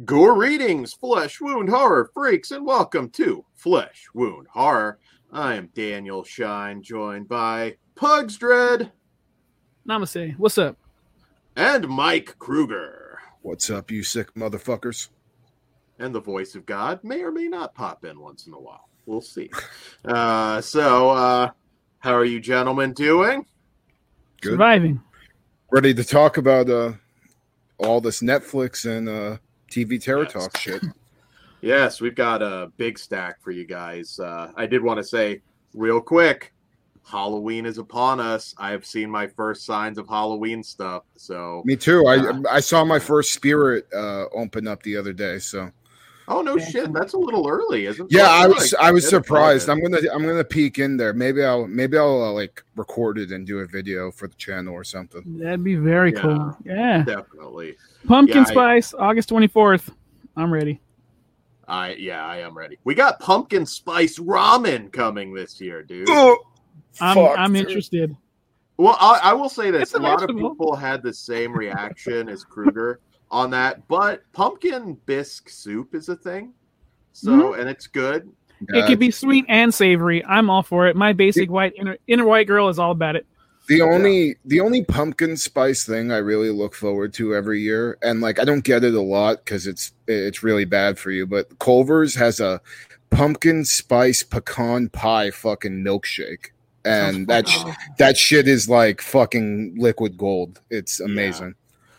Greetings, Flesh Wound Horror freaks, and welcome to Flesh Wound Horror. I am Daniel Shine, joined by Pugs Dread. Namaste. What's up? And Mike Kruger. What's up, you sick motherfuckers? And the voice of God may or may not pop in once in a while. We'll see. How are you gentlemen doing? Good. Surviving. Ready to talk about all this Netflix and TV Terror Talk shit. Yes, we've got a big stack for you guys. I did want to say real quick, Halloween is upon us. I have seen my first signs of Halloween stuff. So me too. I saw my first spirit open up the other day. So oh no shit, that's a little early, isn't it? Yeah, I was surprised. I'm gonna peek in there. Maybe I'll like record it and do a video for the channel or something. That'd be very cool. Yeah, definitely. Pumpkin spice, August 24th. I'm ready. I am ready. We got pumpkin spice ramen coming this year, dude. I'm interested. Well, I will say this: It's a lot of people had the same reaction as Kruger on that, but pumpkin bisque soup is a thing. So, and it's good. It could be sweet and savory. I'm all for it. My basic white inner white girl is all about it. The only pumpkin spice thing I really look forward to every year, and like I don't get it a lot because it's really bad for you, but Culver's has a pumpkin spice pecan pie fucking milkshake. And that shit is like fucking liquid gold. It's amazing.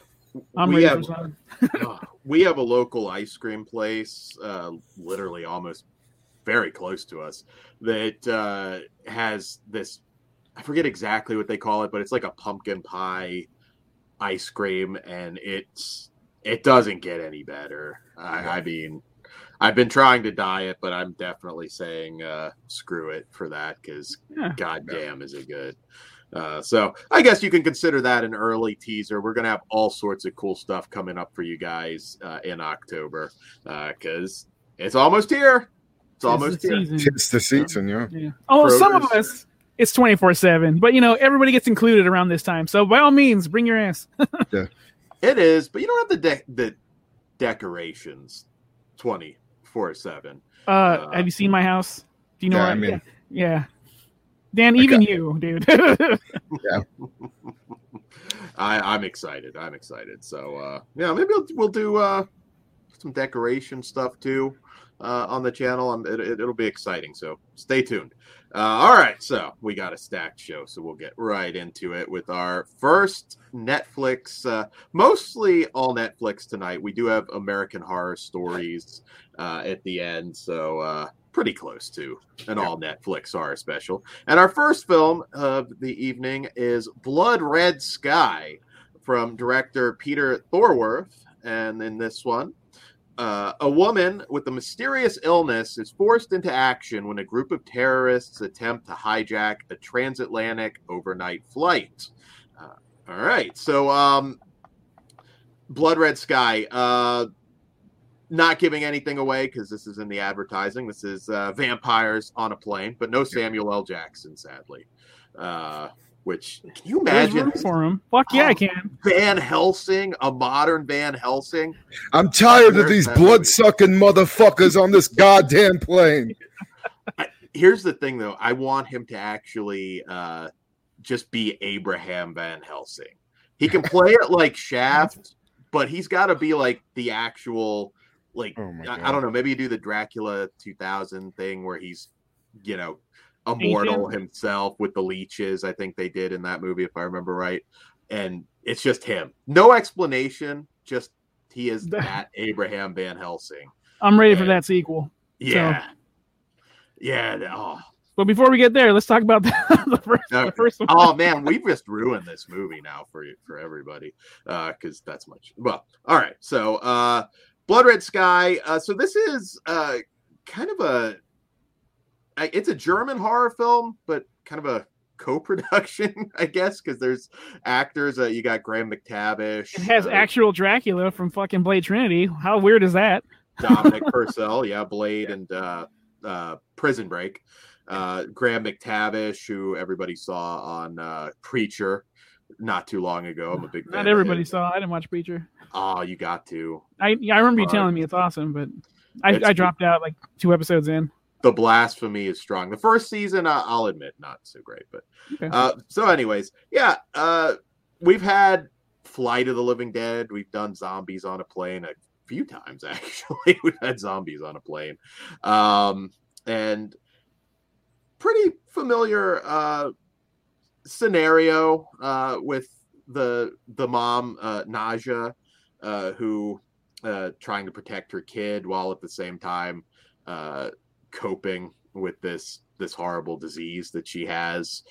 Yeah. We have a local ice cream place, literally almost very close to us, that has this. I forget exactly what they call it, but it's like a pumpkin pie ice cream, and it doesn't get any better. I mean, I've been trying to diet, but I'm definitely saying screw it for that because goddamn is it good. So I guess you can consider that an early teaser. We're going to have all sorts of cool stuff coming up for you guys in October because it's almost here. It's almost here. It's the season, yeah. Oh, some of us, it's 24/7, but everybody gets included around this time. So by all means, bring your ass. Yeah. It is, but you don't have the decorations 24/7. Have you seen my house? Do you know? Yeah, I mean, yeah. Dan, even you, dude. Yeah. I'm excited. So maybe we'll do some decoration stuff too on the channel. It'll be exciting. So stay tuned. All right, so we got a stacked show, so we'll get right into it with our first Netflix, mostly all Netflix tonight. We do have American Horror Stories at the end, so pretty close to an all Netflix horror special. And our first film of the evening is Blood Red Sky from director Peter Thorwarth. And in this one, a woman with a mysterious illness is forced into action when a group of terrorists attempt to hijack a transatlantic overnight flight. All right, so Blood Red Sky, not giving anything away because this is in the advertising. This is vampires on a plane, but no Samuel L. Jackson, sadly. Which, can you imagine? Room for him. Fuck yeah, I can. Van Helsing, a modern Van Helsing. I'm tired of these blood-sucking motherfuckers on this goddamn plane. Here's the thing, though. I want him to actually just be Abraham Van Helsing. He can play it like Shaft, but he's got to be like the actual, like, I don't know, maybe you do the Dracula 2000 thing where he's, immortal himself with the leeches. I think they did in that movie, if I remember right. And it's just him. No explanation. Just he is that Abraham Van Helsing. I'm ready for that sequel. Yeah. So. Yeah. Oh. But before we get there, let's talk about the first one. Oh, man, we've just ruined this movie now for everybody because that's much. Well, all right. So Blood Red Sky. So this is kind of it's a German horror film, but kind of a co-production, I guess, because there's actors. You got Graham McTavish. It has actual Dracula from fucking Blade Trinity. How weird is that? Dominic Purcell, Blade and Prison Break. Graham McTavish, who everybody saw on Preacher. not too long ago. I'm a big fan. Not everybody saw. I didn't watch Preacher. Oh, you got to. I remember you telling me it's awesome, but I dropped out like 2 episodes in. The blasphemy is strong. The first season, I'll admit, not so great, but Okay. so anyways, yeah, we've had Flight of the Living Dead. We've done zombies on a plane a few times, actually. We've had zombies on a plane, and pretty familiar scenario with the mom Naja, who trying to protect her kid while at the same time coping with this horrible disease that she has.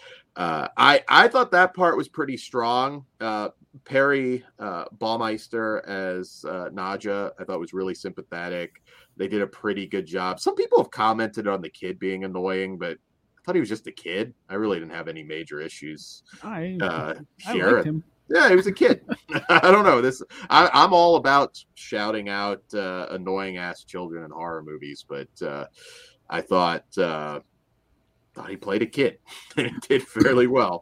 I thought that part was pretty strong. Perry Baumeister as Naja, I thought was really sympathetic. They did a pretty good job. Some people have commented on the kid being annoying, but I thought he was just a kid. I really didn't have any major issues I here. liked him. Yeah, he was a kid. I don't know. I'm all about shouting out annoying ass children in horror movies, but I thought he played a kid and did fairly well.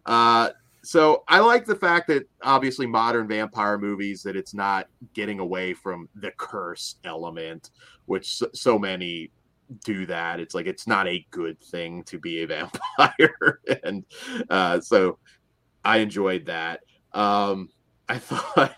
So I like the fact that obviously modern vampire movies, that it's not getting away from the curse element, which so many do that. It's like, it's not a good thing to be a vampire. And so I enjoyed that. I thought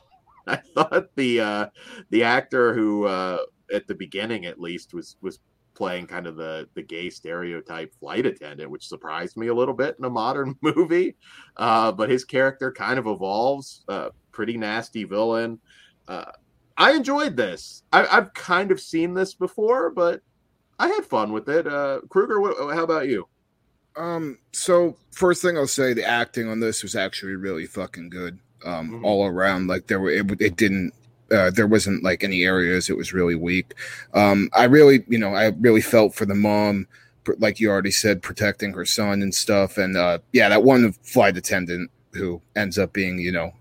the actor who at the beginning at least was playing kind of the gay stereotype flight attendant, which surprised me a little bit in a modern movie. But his character kind of evolves. Pretty nasty villain. I enjoyed this. I've kind of seen this before, but I had fun with it. Kruger, how about you? So first thing I'll say, the acting on this was actually really fucking good. All around. Like it didn't. There wasn't like any areas it was really weak. I really felt for the mom, like you already said, protecting her son and stuff. And that one flight attendant who ends up being,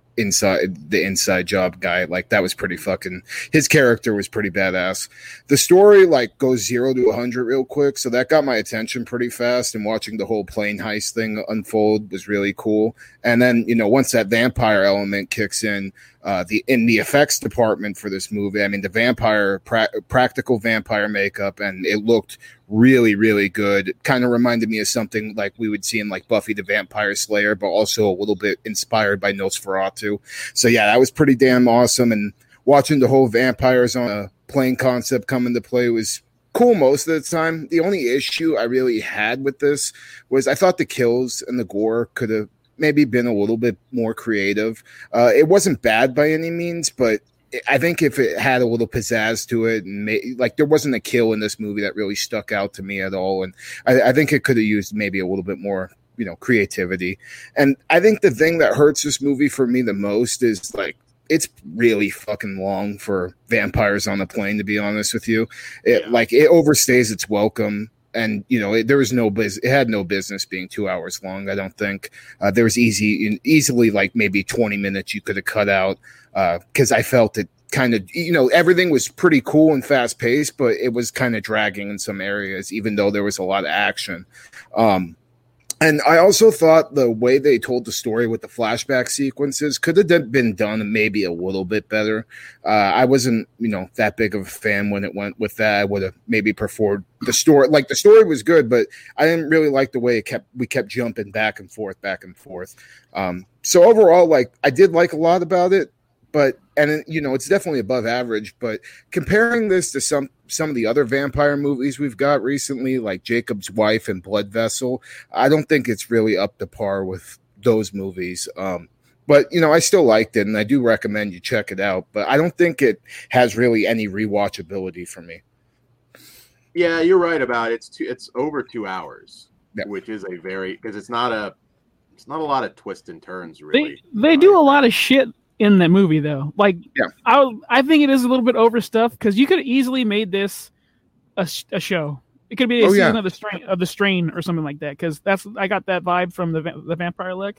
inside job guy, like that was pretty fucking, his character was pretty badass. The story like goes 0 to 100 real quick, so that got my attention pretty fast, and watching the whole plane heist thing unfold was really cool. And then once that vampire element kicks in, the effects department for this movie, I mean the vampire practical vampire makeup, and it looked really, really good. Kind of reminded me of something like we would see in like Buffy the Vampire Slayer, but also a little bit inspired by Nosferatu. So yeah, that was pretty damn awesome. And watching the whole vampires on a plane concept come into play was cool most of the time. The only issue I really had with this was I thought the kills and the gore could have maybe been a little bit more creative. It wasn't bad by any means, but I think if it had a little pizzazz to it, and like there wasn't a kill in this movie that really stuck out to me at all, and I think it could have used maybe a little bit more, creativity. And I think the thing that hurts this movie for me the most is like it's really fucking long for vampires on a plane. To be honest with you, it overstays its welcome. And there was it had no business being 2 hours long. I don't think there was easily like maybe 20 minutes you could have cut out, because I felt it kind of everything was pretty cool and fast paced, but it was kind of dragging in some areas, even though there was a lot of action. And I also thought the way they told the story with the flashback sequences could have been done maybe a little bit better. I wasn't, that big of a fan when it went with that. I would have maybe preferred the story. Like the story was good, but I didn't really like the way we kept jumping back and forth. So overall, like I did like a lot about it, but it's definitely above average. But comparing this to some of the other vampire movies we've got recently, like Jacob's Wife and Blood Vessel, I don't think it's really up to par with those movies. But I still liked it, and I do recommend you check it out. But I don't think it has really any rewatchability for me. Yeah, you're right about it. It's over 2 hours, yeah. Which is because it's not a lot of twists and turns really. They do a lot of shit in that movie though. Like I think it is a little bit overstuffed, because you could have easily made this a show. It could be a season of the Strain or something like that, because I got that vibe from the Vampire Lick.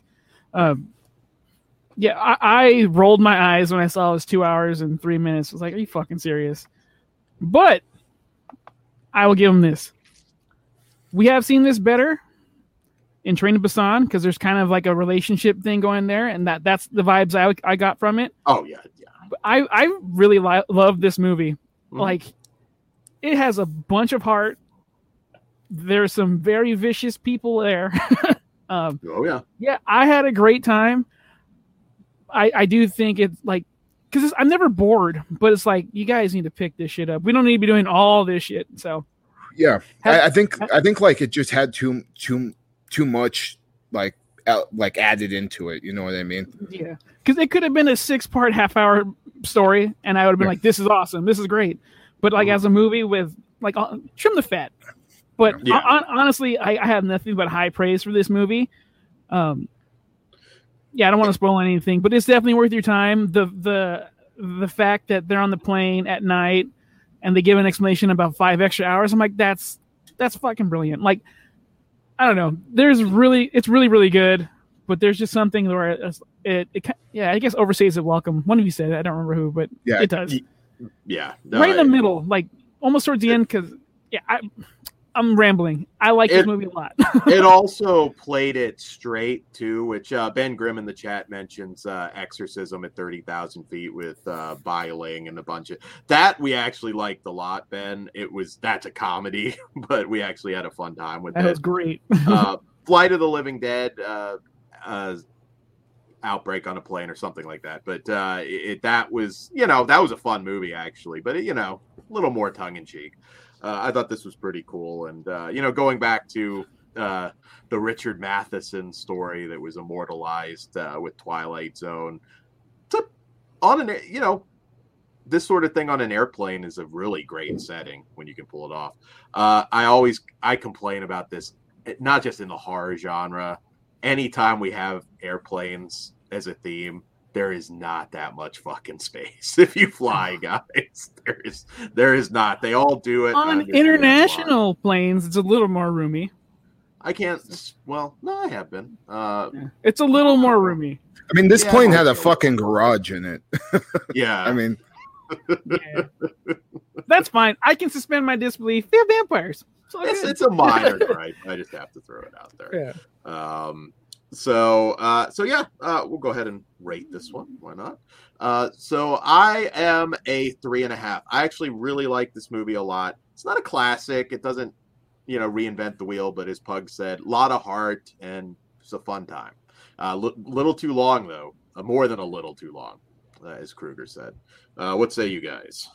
I rolled my eyes when I saw it was 2 hours and 3 minutes. I was like, are you fucking serious? But I will give them this. We have seen this better in Train to Busan, because there's kind of like a relationship thing going there, and that's the vibes I got from it. Oh yeah. But I really love this movie. Mm-hmm. Like, it has a bunch of heart. There's some very vicious people there. Oh yeah. Yeah, I had a great time. I do think it's like, because I'm never bored, but it's like, you guys need to pick this shit up. We don't need to be doing all this shit. So yeah, I think like it just had too much like added into it. You know what I mean? Yeah, because it could have been a 6-part half-hour story, and I would have been like, this is awesome, this is great. But like as a movie with like trim the fat. But honestly, I have nothing but high praise for this movie. Yeah, I don't want to spoil anything, but it's definitely worth your time. The fact that they're on the plane at night and they give an explanation about 5 extra hours, I'm like, that's fucking brilliant. Like, I don't know. It's really, really good, but there's just something where it I guess overstays it welcome. One of you said it. I don't remember who, but it does. Yeah. No, right in the middle, like almost towards the end, because I'm rambling. I like this movie a lot. It also played it straight too, which Ben Grimm in the chat mentions Exorcism at 30,000 feet with Biling and a bunch of that. We actually liked a lot, Ben. That's a comedy, but we actually had a fun time with it. That was great. Flight of the Living Dead, Outbreak on a Plane or something like that. But that was a fun movie actually, but a little more tongue in cheek. I thought this was pretty cool, and going back to the Richard Matheson story that was immortalized with Twilight Zone, this sort of thing on an airplane is a really great setting when you can pull it off. I complain about this, not just in the horror genre. Anytime we have airplanes as a theme, there is not that much fucking space. If you fly, guys, there is not. They all do it on international planes. It's a little more roomy. I can't. Well, no, I have been. It's a little more roomy. I mean, this plane had a fucking garage in it. Yeah. I mean, that's fine. I can suspend my disbelief. They're vampires. It's a minor gripe. I just have to throw it out there. Yeah. So we'll go ahead and rate this one. Why not? So I am a 3.5. I actually really like this movie a lot. It's not a classic. It doesn't, reinvent the wheel, but as Pug said, a lot of heart and it's a fun time. Little too long though. More than a little too long, as Kruger said. What say you guys?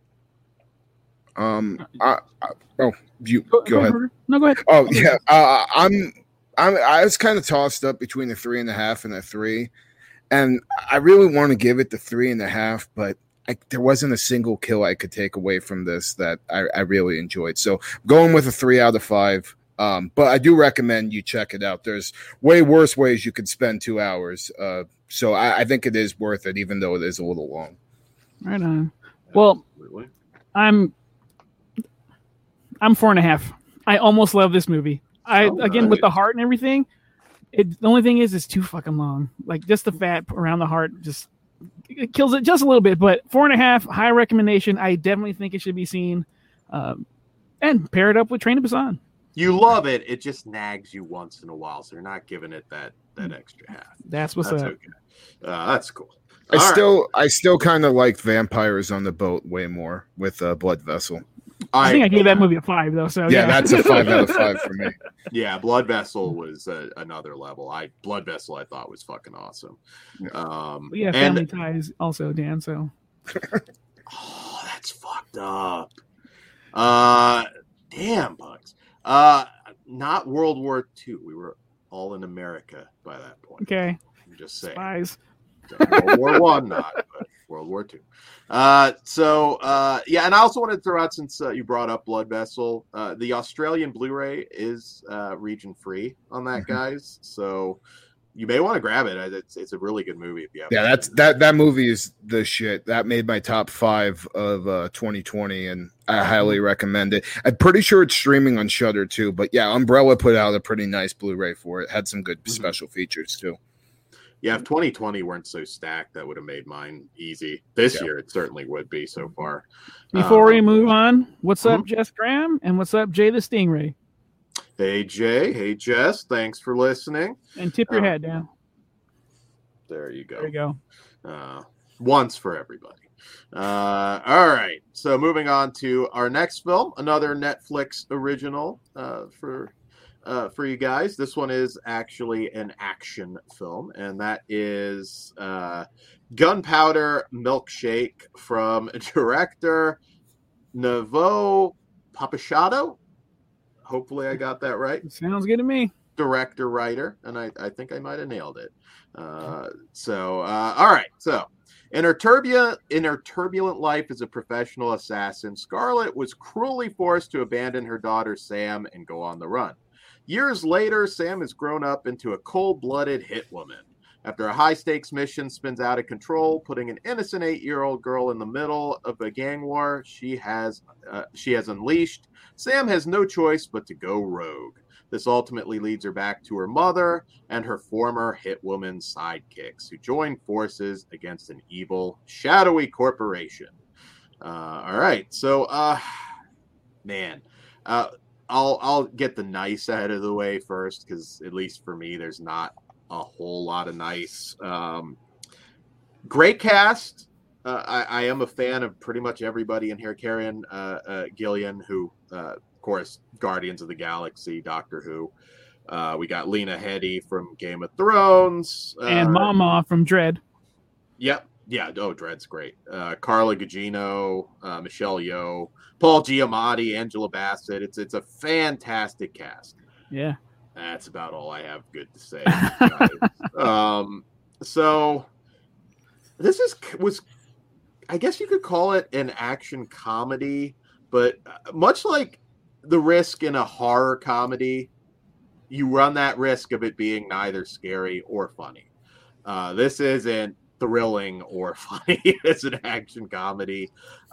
Go ahead. No, go ahead. Oh yeah. I was kind of tossed up between a 3.5 and a 3, and I really want to give it the 3.5, but there wasn't a single kill I could take away from this that I really enjoyed. So going with a 3 out of 5. But I do recommend you check it out. There's way worse ways you could spend 2 hours. So I think it is worth it, even though it is a little long. Right on. Well, I'm 4.5. I almost love this movie. With the heart and everything, the only thing is it's too fucking long. Like, just the fat around the heart it kills it just a little bit. But 4.5, high recommendation. I definitely think it should be seen, and pair it up with Train to Busan. You love it. It just nags you once in a while, so you're not giving it that extra half. That's what's up. Okay. That's cool. I still kind of like Vampires on the Boat way more with Blood Vessel. I think I gave that movie a 5 though. So yeah, that's a 5 out of 5 for me. Yeah, Blood Vessel was another level. Blood Vessel I thought was fucking awesome. Family Ties also, Dan. So oh, that's fucked up. Damn, Bugs. Not World War II. We were all in America by that point. Okay, I'm just saying. Spies. World War I, not, but World War II. And I also wanted to throw out, since you brought up Blood Vessel, the Australian Blu-ray is region free on that, guys. So you may want to grab it. It's a really good movie if you have. Yeah, that movie is the shit. That made my top 5 of 2020, and I highly recommend it. I'm pretty sure it's streaming on Shudder too. But yeah, Umbrella put out a pretty nice Blu-ray for it. Had some good special features too. Yeah, if 2020 weren't so stacked, that would have made mine easy. This year, it certainly would be so far. Before we move on, what's up, Jess Graham? And what's up, Jay the Stingray? Hey, Jay. Hey, Jess. Thanks for listening. And tip your hat down. There you go. There you go. Once for everybody. All right. So moving on to our next film, another Netflix original for you guys. This one is actually an action film, and that is Gunpowder Milkshake from director Novo Papachado. Hopefully I got that right. Sounds good to me. Director, writer, and I think I might have nailed it. All right. So in her turbulent life as a professional assassin, Scarlett was cruelly forced to abandon her daughter Sam and go on the run. Years later, Sam has grown up into a cold-blooded hitwoman. After a high-stakes mission spins out of control, putting an innocent 8-year-old girl in the middle of a gang war she has unleashed, Sam has no choice but to go rogue. This ultimately leads her back to her mother and her former hitwoman sidekicks, who join forces against an evil, shadowy corporation. All right, so, I'll get the nice ahead of the way first, because at least for me, there's not a whole lot of nice. Great cast. I am a fan of pretty much everybody in here. Karen Gillan, who, of course, Guardians of the Galaxy, Doctor Who. We got Lena Headey from Game of Thrones. And Mama from Dredd. Yep. Yeah. Oh, Dredd's great. Carla Gugino, Michelle Yeoh, Paul Giamatti, Angela Bassett. It's a fantastic cast. Yeah. That's about all I have good to say. So this was, I guess you could call it an action comedy, but much like the risk in a horror comedy, you run that risk of it being neither scary or funny. This isn't thrilling or funny. It's an action comedy.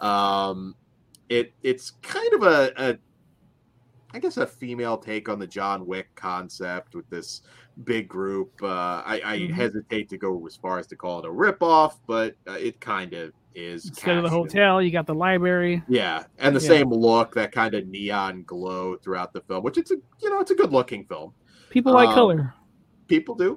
It's kind of a female take on the John Wick concept with this big group. I hesitate to go as far as to call it a ripoff, but it kind of is. Instead of the hotel, you got the library. Yeah, and the same look, that kind of neon glow throughout the film, which it's a good looking film. People like color. People do.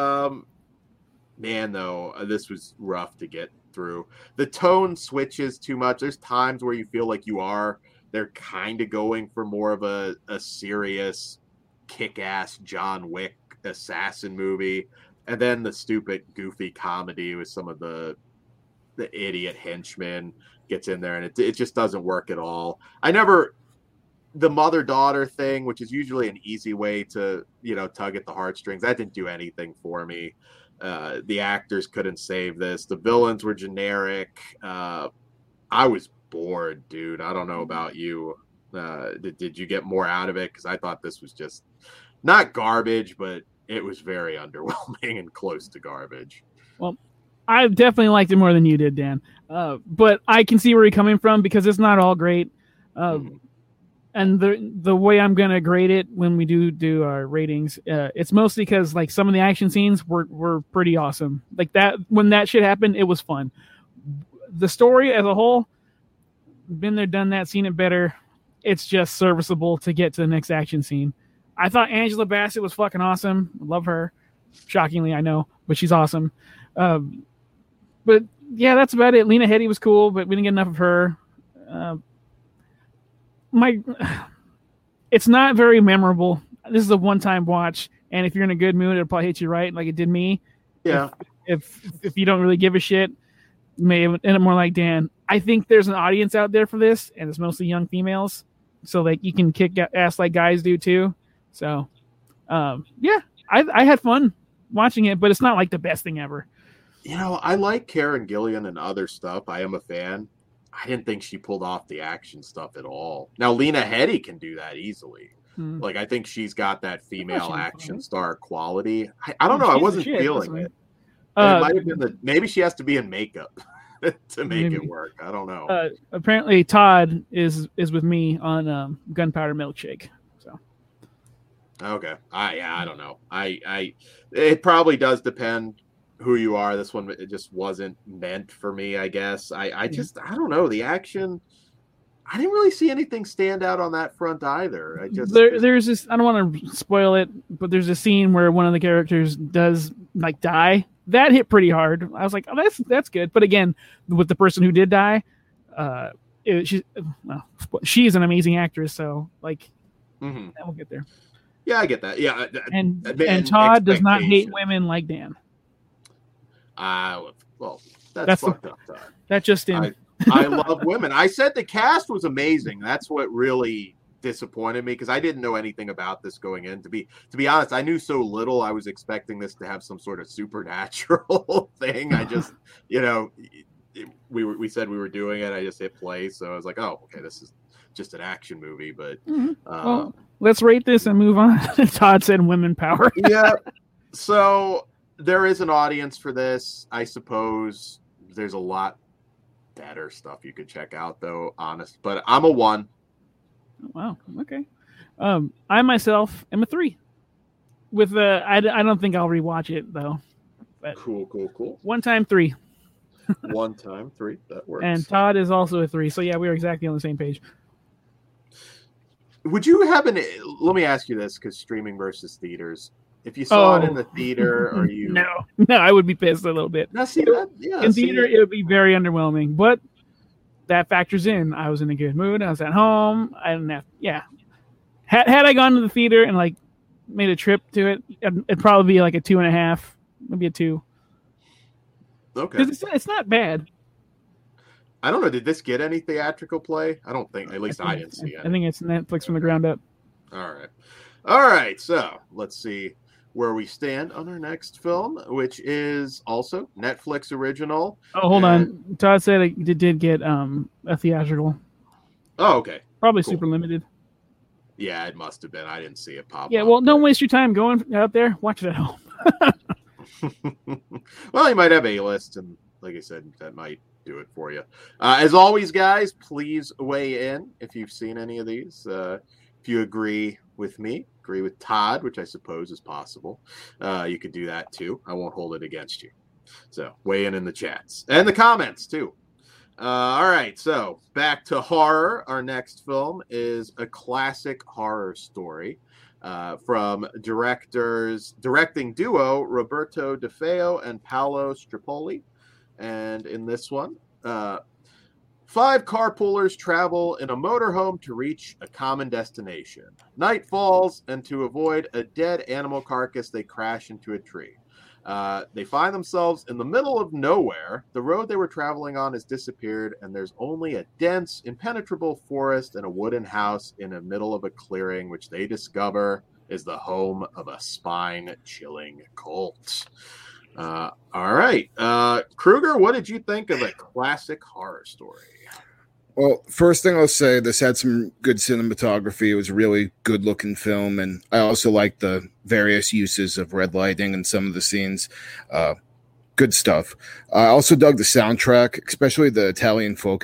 Man, though, this was rough to get through. The tone switches too much. There's times where you feel like they're kind of going for more of a serious, kick-ass John Wick assassin movie, and then the stupid, goofy comedy with some of the idiot henchmen gets in there, and it just doesn't work at all. The mother-daughter thing, which is usually an easy way to tug at the heartstrings, that didn't do anything for me. The actors couldn't save this. The villains were generic. I was bored, dude. I don't know about you. Did you get more out of it? Because I thought this was just not garbage, but it was very underwhelming and close to garbage. Well, I definitely liked it more than you did, Dan. But I can see where you're coming from, because it's not all great. And the way I'm gonna grade it when we do our ratings, it's mostly because like some of the action scenes were pretty awesome. Like that, when that shit happened, it was fun. The story as a whole, been there, done that, seen it better. It's just serviceable to get to the next action scene. I thought Angela Bassett was fucking awesome. Love her. Shockingly, I know, but she's awesome. But yeah, that's about it. Lena Headey was cool, but we didn't get enough of her. It's not very memorable. This is a one-time watch, and if you're in a good mood, it'll probably hit you right, like it did me. Yeah. If you don't really give a shit, you may end up more like Dan. I think there's an audience out there for this, and it's mostly young females, so like you can kick ass like guys do too. So, yeah, I had fun watching it, but it's not like the best thing ever. I like Karen Gillan and other stuff. I am a fan. I didn't think she pulled off the action stuff at all. Now, Lena Headey can do that easily. Like, I think she's got that female action star quality. I don't know. I wasn't feeling it. It might have been maybe she has to be in makeup to make it work. I don't know. Apparently, Todd is with me on Gunpowder Milkshake. So. Okay. I don't know. It probably does depend who you are. This one, it just wasn't meant for me, I guess. I don't know. The action, I didn't really see anything stand out on that front either. There's this. I don't want to spoil it, but there's a scene where one of the characters does like die. That hit pretty hard. I was like, oh, that's good. But again, with the person who did die, she's an amazing actress. So like, we'll get there. Yeah, I get that. Yeah, and Todd does not hate women like Dan. Well, that's fucked up, Todd. That just in. I love women. I said the cast was amazing. That's what really disappointed me because I didn't know anything about this going in. To be honest, I knew so little. I was expecting this to have some sort of supernatural thing. I just, we said we were doing it. I just hit play, so I was like, oh, okay, this is just an action movie. But well, let's rate this and move on. Todd said women power. Yeah. So there is an audience for this, I suppose. There's a lot better stuff you could check out, though. Honest, but I'm a 1. Wow. Okay. I myself am a 3. With I don't think I'll rewatch it though. But cool. 1 time 3. 1 time 3. That works. And Todd is also a 3. So yeah, we are exactly on the same page. Would you have let me ask you this, because streaming versus theaters. If you saw it in the theater, are you? No, I would be pissed a little bit. Now, see that? Yeah, in theater, it would be very underwhelming, but that factors in. I was in a good mood. I was at home. I didn't have. Yeah, had I gone to the theater and like made a trip to it, it'd probably be like a 2.5, maybe a 2. Okay, because it's not bad. I don't know. Did this get any theatrical play? I don't think. At least I didn't see it. I think it's Netflix from the ground up. All right. So let's see where we stand on our next film, which is also Netflix original. Oh, hold on. Todd said it did get a theatrical. Oh, okay. Probably cool. Super limited. Yeah, it must have been. I didn't see it pop up. Well, don't waste your time going out there. Watch it at home. Well, you might have A-list, and like I said, that might do it for you. As always, guys, please weigh in if you've seen any of these. If you agree with me, agree with Todd, which I suppose is possible, you could do that too. I won't hold it against you. So weigh in the chats and the comments too. All right, so back to horror. Our next film is a classic horror story from directing duo Roberto De Feo and Paolo Stripoli. And in this one, 5 carpoolers travel in a motorhome to reach a common destination. Night falls, and to avoid a dead animal carcass, they crash into a tree. They find themselves in the middle of nowhere. The road they were traveling on has disappeared, and there's only a dense, impenetrable forest and a wooden house in the middle of a clearing, which they discover is the home of a spine-chilling cult. All right. Kruger, what did you think of a classic horror story? Well, first thing I'll say, this had some good cinematography. It was a really good-looking film, and I also liked the various uses of red lighting in some of the scenes. Good stuff. I also dug the soundtrack, especially the Italian folk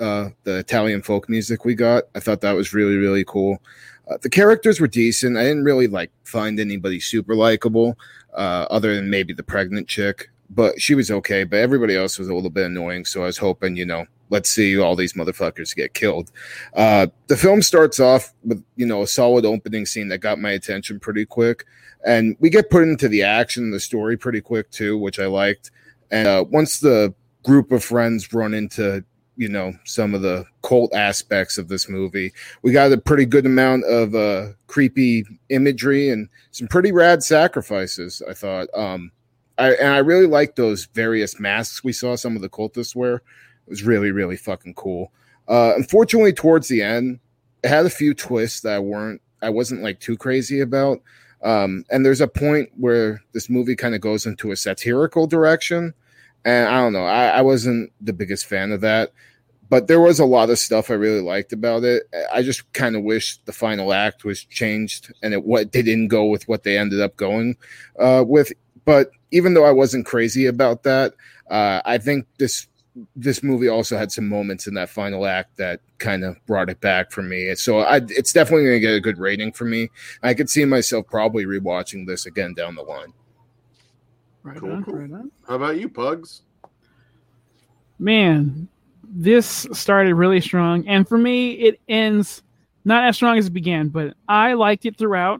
music we got. I thought that was really, really cool. The characters were decent. I didn't really find anybody super likable, other than maybe the pregnant chick, but she was okay. But everybody else was a little bit annoying. So I was hoping, let's see all these motherfuckers get killed. The film starts off with, a solid opening scene that got my attention pretty quick. And we get put into the action, the story pretty quick too, which I liked. And once the group of friends run into, some of the cult aspects of this movie, we got a pretty good amount of creepy imagery and some pretty rad sacrifices, I thought. I really liked those various masks we saw some of the cultists wear. It was really, really fucking cool. Unfortunately, towards the end, it had a few twists that I wasn't too crazy about. And there's a point where this movie kind of goes into a satirical direction. And I don't know, I wasn't the biggest fan of that. But there was a lot of stuff I really liked about it. I just kind of wish the final act was changed and they didn't go with what they ended up going with. But even though I wasn't crazy about that, I think this movie also had some moments in that final act that kind of brought it back for me. So it's definitely going to get a good rating for me. I could see myself probably rewatching this again down the line. Right on. How about you, Pugs? Man, this started really strong, and for me, it ends not as strong as it began, but I liked it throughout.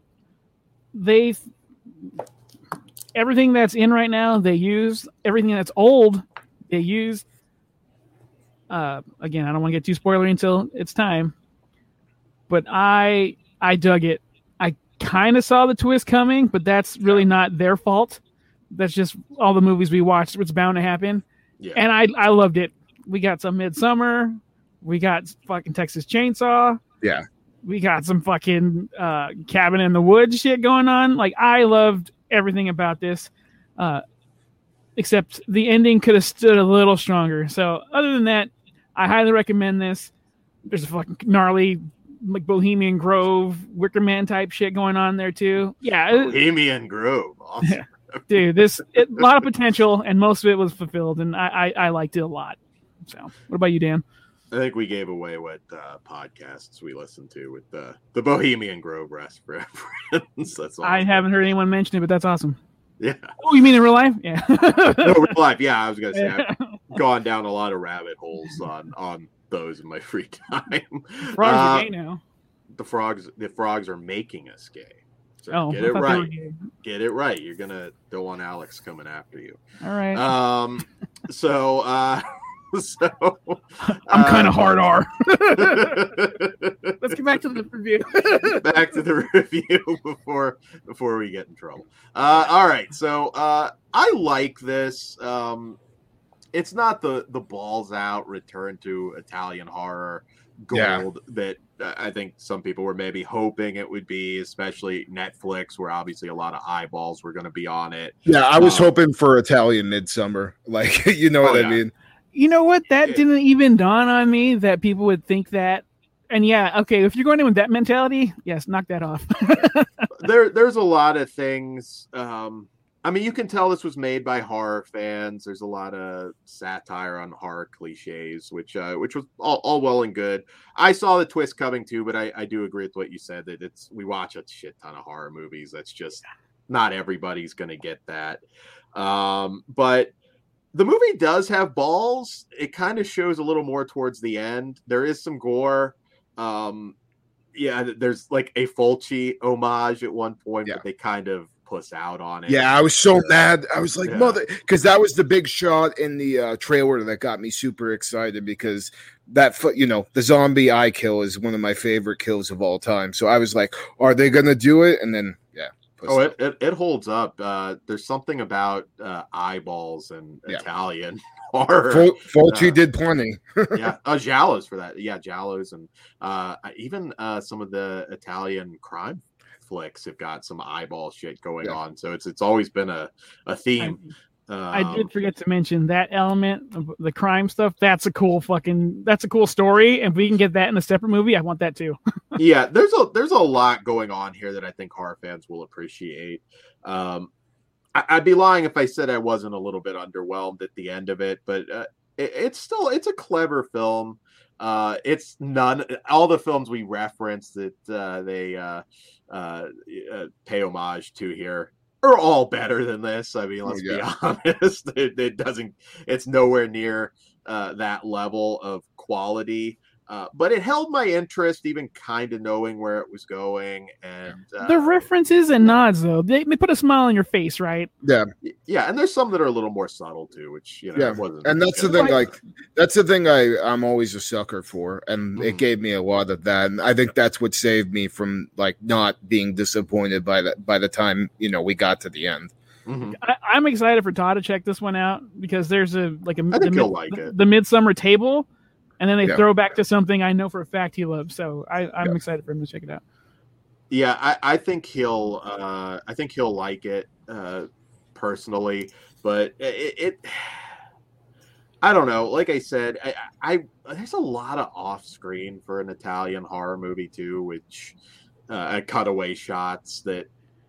Everything that's in right now, they used. Everything that's old, they used. Again, I don't want to get too spoilery until it's time, but I dug it. I kind of saw the twist coming, but that's really not their fault. That's just all the movies we watched. It's bound to happen. Yeah. And I loved it. We got some Midsommar. We got fucking Texas Chainsaw. Yeah. We got some fucking Cabin in the Woods shit going on. Like, I loved everything about this, except the ending could have stood a little stronger. So other than that, I highly recommend this. There's a fucking gnarly, like, Bohemian Grove, Wicker Man type shit going on there too. Yeah. Bohemian Grove. Awesome. Dude, a lot of potential, and most of it was fulfilled, and I liked it a lot. So, what about you, Dan? I think we gave away what podcasts we listened to with the Bohemian Grove reference. That's awesome. I haven't heard anyone mention it, but that's awesome. Yeah. Oh, you mean in real life? Yeah. No, real life. Yeah, I was gonna say I've gone down a lot of rabbit holes on those in my free time. Frogs are gay now. The frogs are making us gay. So get it right. You're don't want Alex coming after you. All right. So I'm kind of hard R. Let's get back to the review. Back to the review before we get in trouble. All right. So I like this. It's not the balls out return to Italian horror gold that I think some people were maybe hoping it would be, especially Netflix, where obviously a lot of eyeballs were going to be on it. Yeah, I was hoping for Italian Midsommar. Like, you know what I mean? You know what? That didn't even dawn on me that people would think that. And yeah, okay, if you're going in with that mentality, yes, knock that off. There's a lot of things. I mean, you can tell this was made by horror fans. There's a lot of satire on horror cliches, which was all well and good. I saw the twist coming too, but I do agree with what you said, that we watch a shit ton of horror movies. That's just not everybody's going to get that. But the movie does have balls. It kind of shows a little more towards the end. There is some gore. There's like a Fulci homage at one point, but they kind of puss out on it. Yeah, I was so mad. I was like, mother, because that was the big shot in the trailer that got me super excited, because that the zombie eye kill is one of my favorite kills of all time. So I was like, are they gonna do it? And then it holds up. There's something about eyeballs and Italian horror. Fulci did plenty. Giallos for that. Yeah, Giallos, and even some of the Italian crime flicks have got some eyeball shit going on. So it's always been a theme. I did forget to mention that element of the crime stuff. That's a cool story. And if we can get that in a separate movie, I want that too. Yeah, there's a lot going on here that I think horror fans will appreciate. I'd be lying if I said I wasn't a little bit underwhelmed at the end of it, but it's a clever film. It's all the films we referenced that they pay homage to here are all better than this. I mean, let's be honest. It's nowhere near that level of quality. But it held my interest, even kind of knowing where it was going. And the references and nods, though, they put a smile on your face, right? Yeah, yeah. And there's some that are a little more subtle too, which wasn't. And that's the thing. That's the thing I'm always a sucker for, and it gave me a lot of that. And I think that's what saved me from not being disappointed by the time we got to the end. Mm-hmm. I'm excited for Todd to check this one out, because there's I think he'll like it. The Midsommar table. And then they throw back to something I know for a fact he loves. So I'm excited for him to check it out. Yeah, I think he'll like it personally, but I don't know. Like I said, I there's a lot of off screen for an Italian horror movie too, which cutaway shots that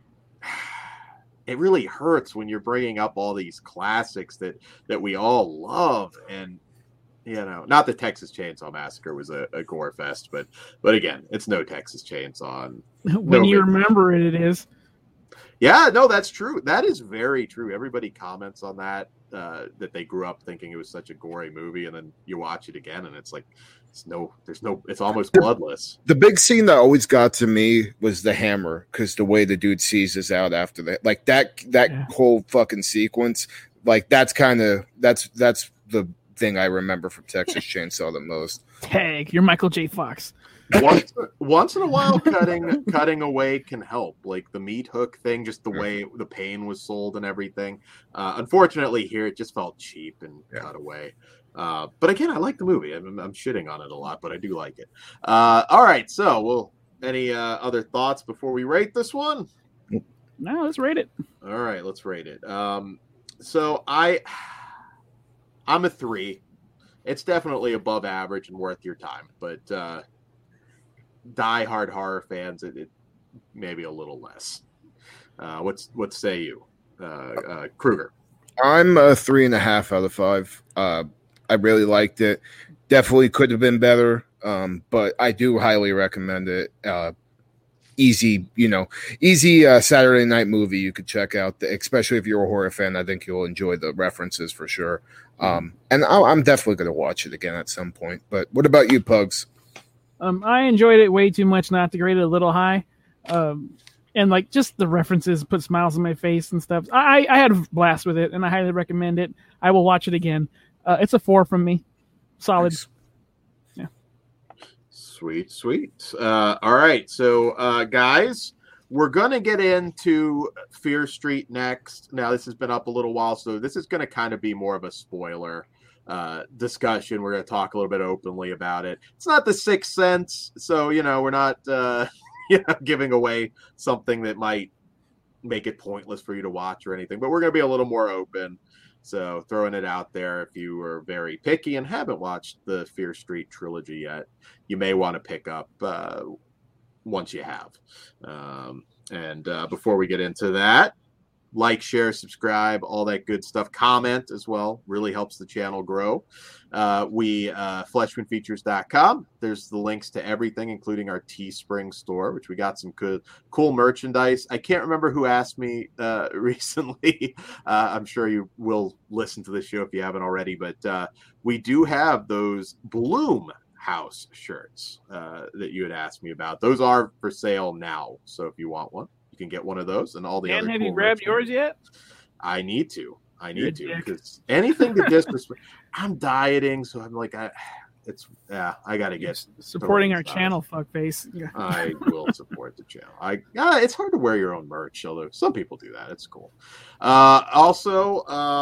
it really hurts when you're bringing up all these classics that we all love. And not the Texas Chainsaw Massacre was a gore fest, but again, it's no Texas Chainsaw. When you remember it is. Yeah, no, that's true. That is very true. Everybody comments on that, that they grew up thinking it was such a gory movie, and then you watch it again, and it's like, it's almost bloodless. The big scene that always got to me was the hammer, because the way the dude seizes out after that, like that whole fucking sequence, like that's the thing I remember from Texas Chainsaw the most. Tag, you're Michael J. Fox. Once in a while, cutting away can help. Like the meat hook thing, just the way the pain was sold and everything. Unfortunately, here it just felt cheap and cut away. But again, I like the movie. I'm shitting on it a lot, but I do like it. All right, so any other thoughts before we rate this one? No, let's rate it. All right, let's rate it. So I'm a 3. It's definitely above average and worth your time, but die-hard horror fans, it maybe a little less. What say you, Kruger? I'm a 3.5 out of 5. I really liked it. Definitely could have been better, but I do highly recommend it. Easy Saturday night movie you could check out, especially if you're a horror fan. I think you'll enjoy the references for sure. And I'm definitely going to watch it again at some point. But what about you, Pugs? I enjoyed it way too much not to grade it a little high. And like just the references put smiles on my face and stuff. I had a blast with it, and I highly recommend it. I will watch it again. It's a 4 from me. Solid. Nice. Yeah. Sweet. All right. So, guys, we're going to get into Fear Street next. Now, this has been up a little while, so this is going to kind of be more of a spoiler discussion. We're going to talk a little bit openly about it. It's not The Sixth Sense, so, we're not giving away something that might make it pointless for you to watch or anything, but we're going to be a little more open. So throwing it out there, if you are very picky and haven't watched the Fear Street trilogy yet, you may want to pick up once you have. And before we get into that, like, share, subscribe, all that good stuff. Comment as well. Really helps the channel grow. Fleshwoundfeatures.com. There's the links to everything, including our Teespring store, which we got some cool merchandise. I can't remember who asked me recently. I'm sure you will listen to the show if you haven't already, but we do have those Bloom House shirts that you had asked me about. Those are for sale now. So if you want one, you can get one of those and all the other. Have you grabbed yours yet? I need to because anything to disrespect. I'm dieting, so I'm like, I gotta get supporting our channel, fuckface. Yeah. I will support the channel. It's hard to wear your own merch, although some people do that. It's cool. Also,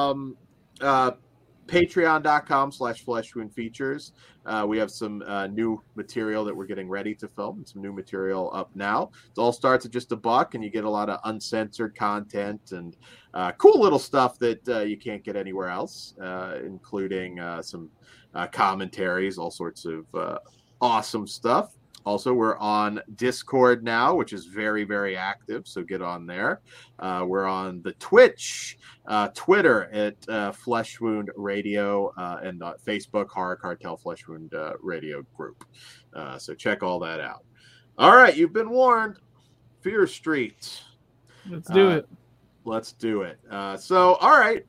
patreon.com/fleshwoundfeatures. We have some new material that we're getting ready to film, and some new material up now. It all starts at just $1, and you get a lot of uncensored content and cool little stuff that you can't get anywhere else, including some commentaries, all sorts of awesome stuff. Also, we're on Discord now, which is very, very active, so get on there. We're on the Twitch, Twitter at Fleshwound Radio, and Facebook, Horror Cartel Fleshwound Radio Group. So check all that out. All right, you've been warned. Fear Street. Let's do it. Let's do it. So, all right.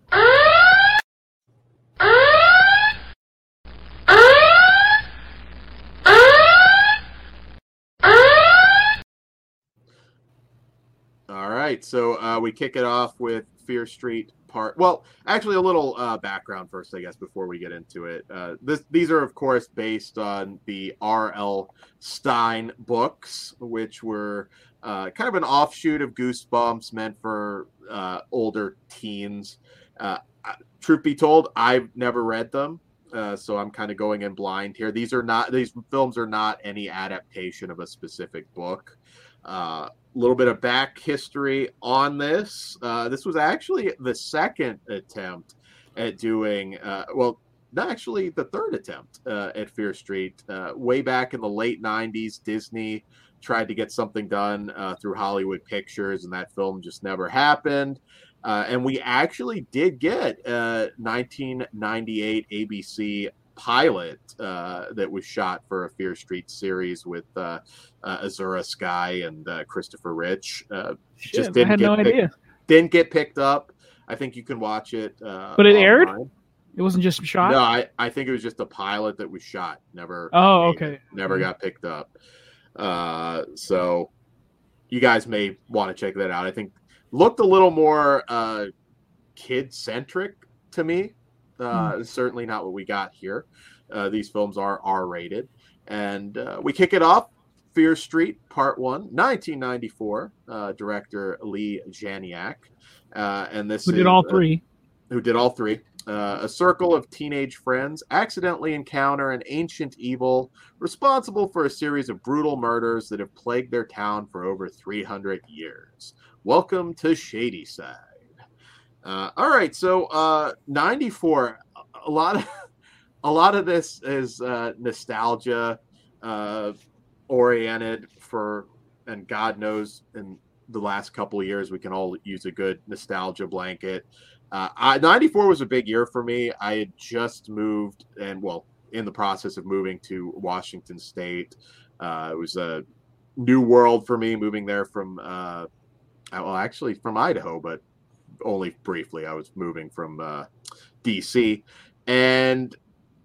All right, so we kick it off with Fear Street part. Well, actually, a little background first, I guess, before we get into it. These are, of course, based on the R.L. Stine books, which were kind of an offshoot of Goosebumps, meant for older teens. Truth be told, I've never read them, so I'm kind of going in blind here. These films are not any adaptation of a specific book. A little bit of back history on this. This was actually the second attempt at doing, not actually the third attempt at Fear Street. Way back in the late 90s, Disney tried to get something done through Hollywood Pictures, and that film just never happened. And we actually did get 1998 ABC pilot that was shot for a Fear Street series with Azura Sky and Christopher Rich. Just didn't didn't get picked up. I think you can watch it. But it aired? It wasn't just shot? No, I think it was just a pilot that was shot. Never. Oh, okay. Never got picked up. So you guys may want to check that out. I think looked a little more kid-centric to me. Certainly not what we got here. These films are R-rated. And we kick it off. Fear Street, Part 1, 1994. Director Lee Janiak. And this Who did all three. A circle of teenage friends accidentally encounter an ancient evil responsible for a series of brutal murders that have plagued their town for over 300 years. Welcome to Shadyside. All right, so 94. A lot of this is nostalgia oriented for, and God knows in the last couple of years we can all use a good nostalgia blanket. 94 was a big year for me. I had just moved in the process of moving to Washington State. It was a new world for me moving there from actually from Idaho, but only briefly. I was moving from DC. And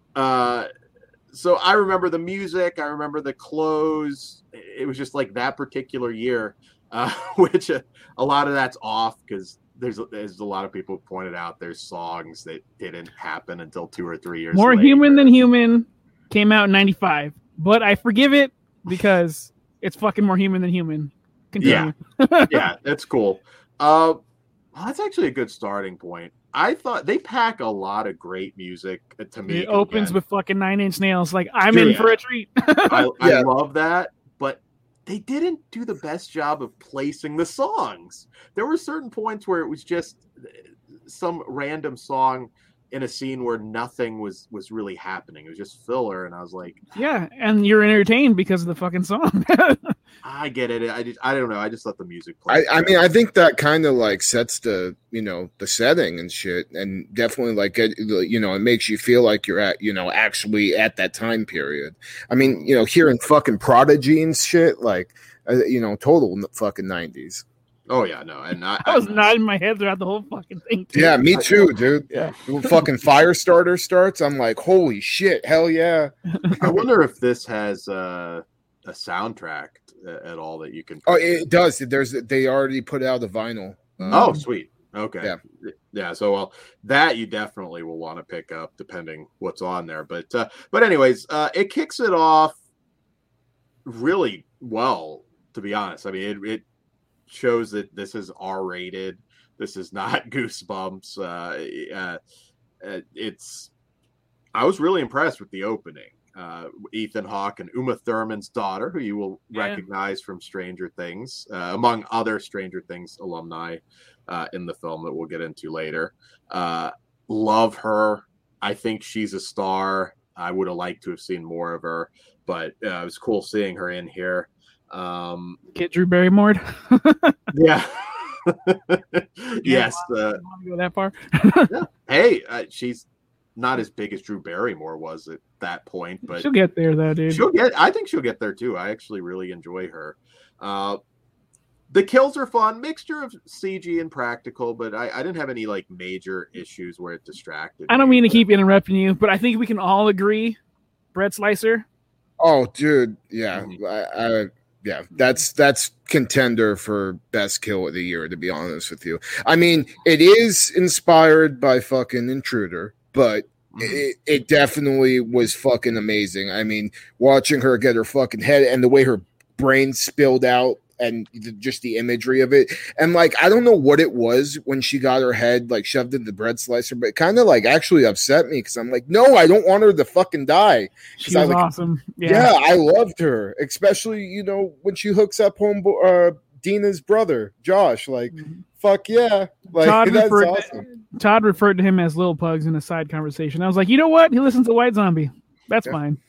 so I remember the music. I remember the clothes. It was just like that particular year, which a lot of that's off because there's a lot of people pointed out there's songs that didn't happen until 2 or 3 years More later. Human Than Human came out in 95, but I forgive it because it's fucking More Human Than Human. Continue. Yeah, that's cool. Well, that's actually a good starting point. I thought they pack a lot of great music to me. It opens with fucking 9 Inch Nails. Like, I'm in for a treat. I love that, but they didn't do the best job of placing the songs. There were certain points where it was just some random song in a scene where nothing was really happening. It was just filler, and I was like, yeah, and you're entertained because of the fucking song. I get it. I don't know. I just let the music play. I mean, I think that kind of like sets the setting and shit, and definitely like it makes you feel like you're at actually at that time period. I mean, hearing fucking Prodigy and shit, like total fucking 90s. Oh yeah, no, and I was nodding my head throughout the whole fucking thing. Too. Yeah, me too, dude. Yeah, when fucking Firestarter starts, I'm like, holy shit, hell yeah. I wonder if this has a soundtrack at all that you can. Oh, it does. They already put out a vinyl. Oh, sweet. Okay. Yeah. So that you definitely will want to pick up depending what's on there. But anyways, it kicks it off really well. To be honest, I mean it shows that this is R-rated. This is not Goosebumps. I was really impressed with the opening. Ethan Hawke and Uma Thurman's daughter, who you will recognize from Stranger Things, among other Stranger Things alumni in the film that we'll get into later. Love her. I think she's a star. I would have liked to have seen more of her, but it was cool seeing her in here. Get Drew Barrymore. Yeah. Yes. Want to go that far? Yeah. Hey, she's not as big as Drew Barrymore was at that point, but she'll get there though, dude. I think she'll get there too. I actually really enjoy her. The kills are fun, mixture of CG and practical, but I didn't have any like major issues where it distracted. I don't mean to keep interrupting you, but I think we can all agree, Brett Slicer. Oh, dude, yeah, yeah, that's contender for best kill of the year, to be honest with you. I mean, it is inspired by fucking Intruder, but it definitely was fucking amazing. I mean, watching her get her fucking head and the way her brain spilled out and just the imagery of it. And like, I don't know what it was when she got her head like shoved in the bread slicer, but it kind of like actually upset me because I'm like, no, I don't want her to fucking die. She was awesome. Yeah, I loved her, especially, when she hooks up Dina's brother, Josh, like, fuck yeah. Like, that's awesome. Todd referred to him as Lil Pugs in a side conversation. I was like, you know what? He listens to White Zombie. That's fine.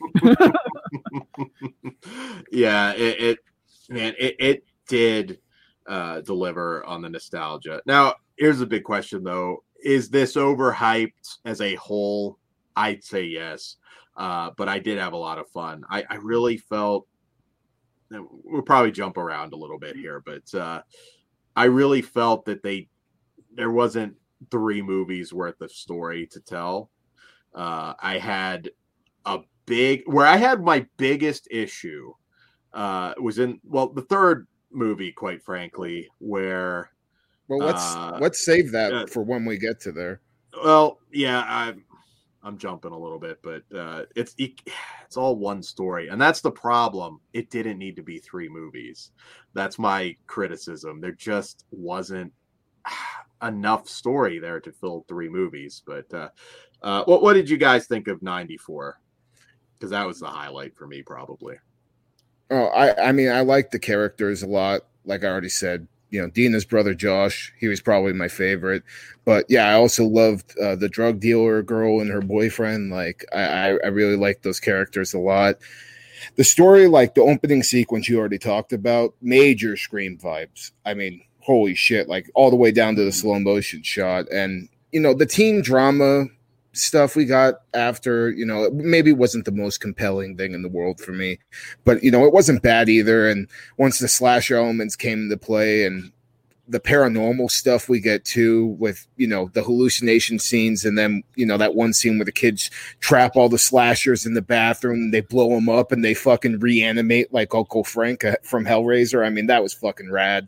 Yeah, it did deliver on the nostalgia. Now, here's a big question, though. Is this overhyped as a whole? I'd say yes. But I did have a lot of fun. I really felt, we'll probably jump around a little bit here, but I really felt that there wasn't 3 movies worth of story to tell. I had where I had my biggest issue was in, the third movie, quite frankly, where. Well, let's save that for when we get to there. Well, yeah, I'm jumping a little bit, but it's all one story, and that's the problem. It didn't need to be 3 movies. That's my criticism. There just wasn't enough story there to fill 3 movies. But what did you guys think of 94? Because that was the highlight for me, probably. Oh, I mean, I like the characters a lot. Like I already said, Dina's brother Josh, he was probably my favorite. But yeah, I also loved the drug dealer girl and her boyfriend. Like I really liked those characters a lot. The story, like the opening sequence you already talked about, major Scream vibes. I mean, holy shit, like all the way down to the slow motion shot. And, the teen drama stuff we got after, maybe wasn't the most compelling thing in the world for me, but it wasn't bad either. And once the slasher elements came into play and the paranormal stuff we get too, with the hallucination scenes, and then that one scene where the kids trap all the slashers in the bathroom and they blow them up and they fucking reanimate like Uncle Frank from Hellraiser. I mean, that was fucking rad.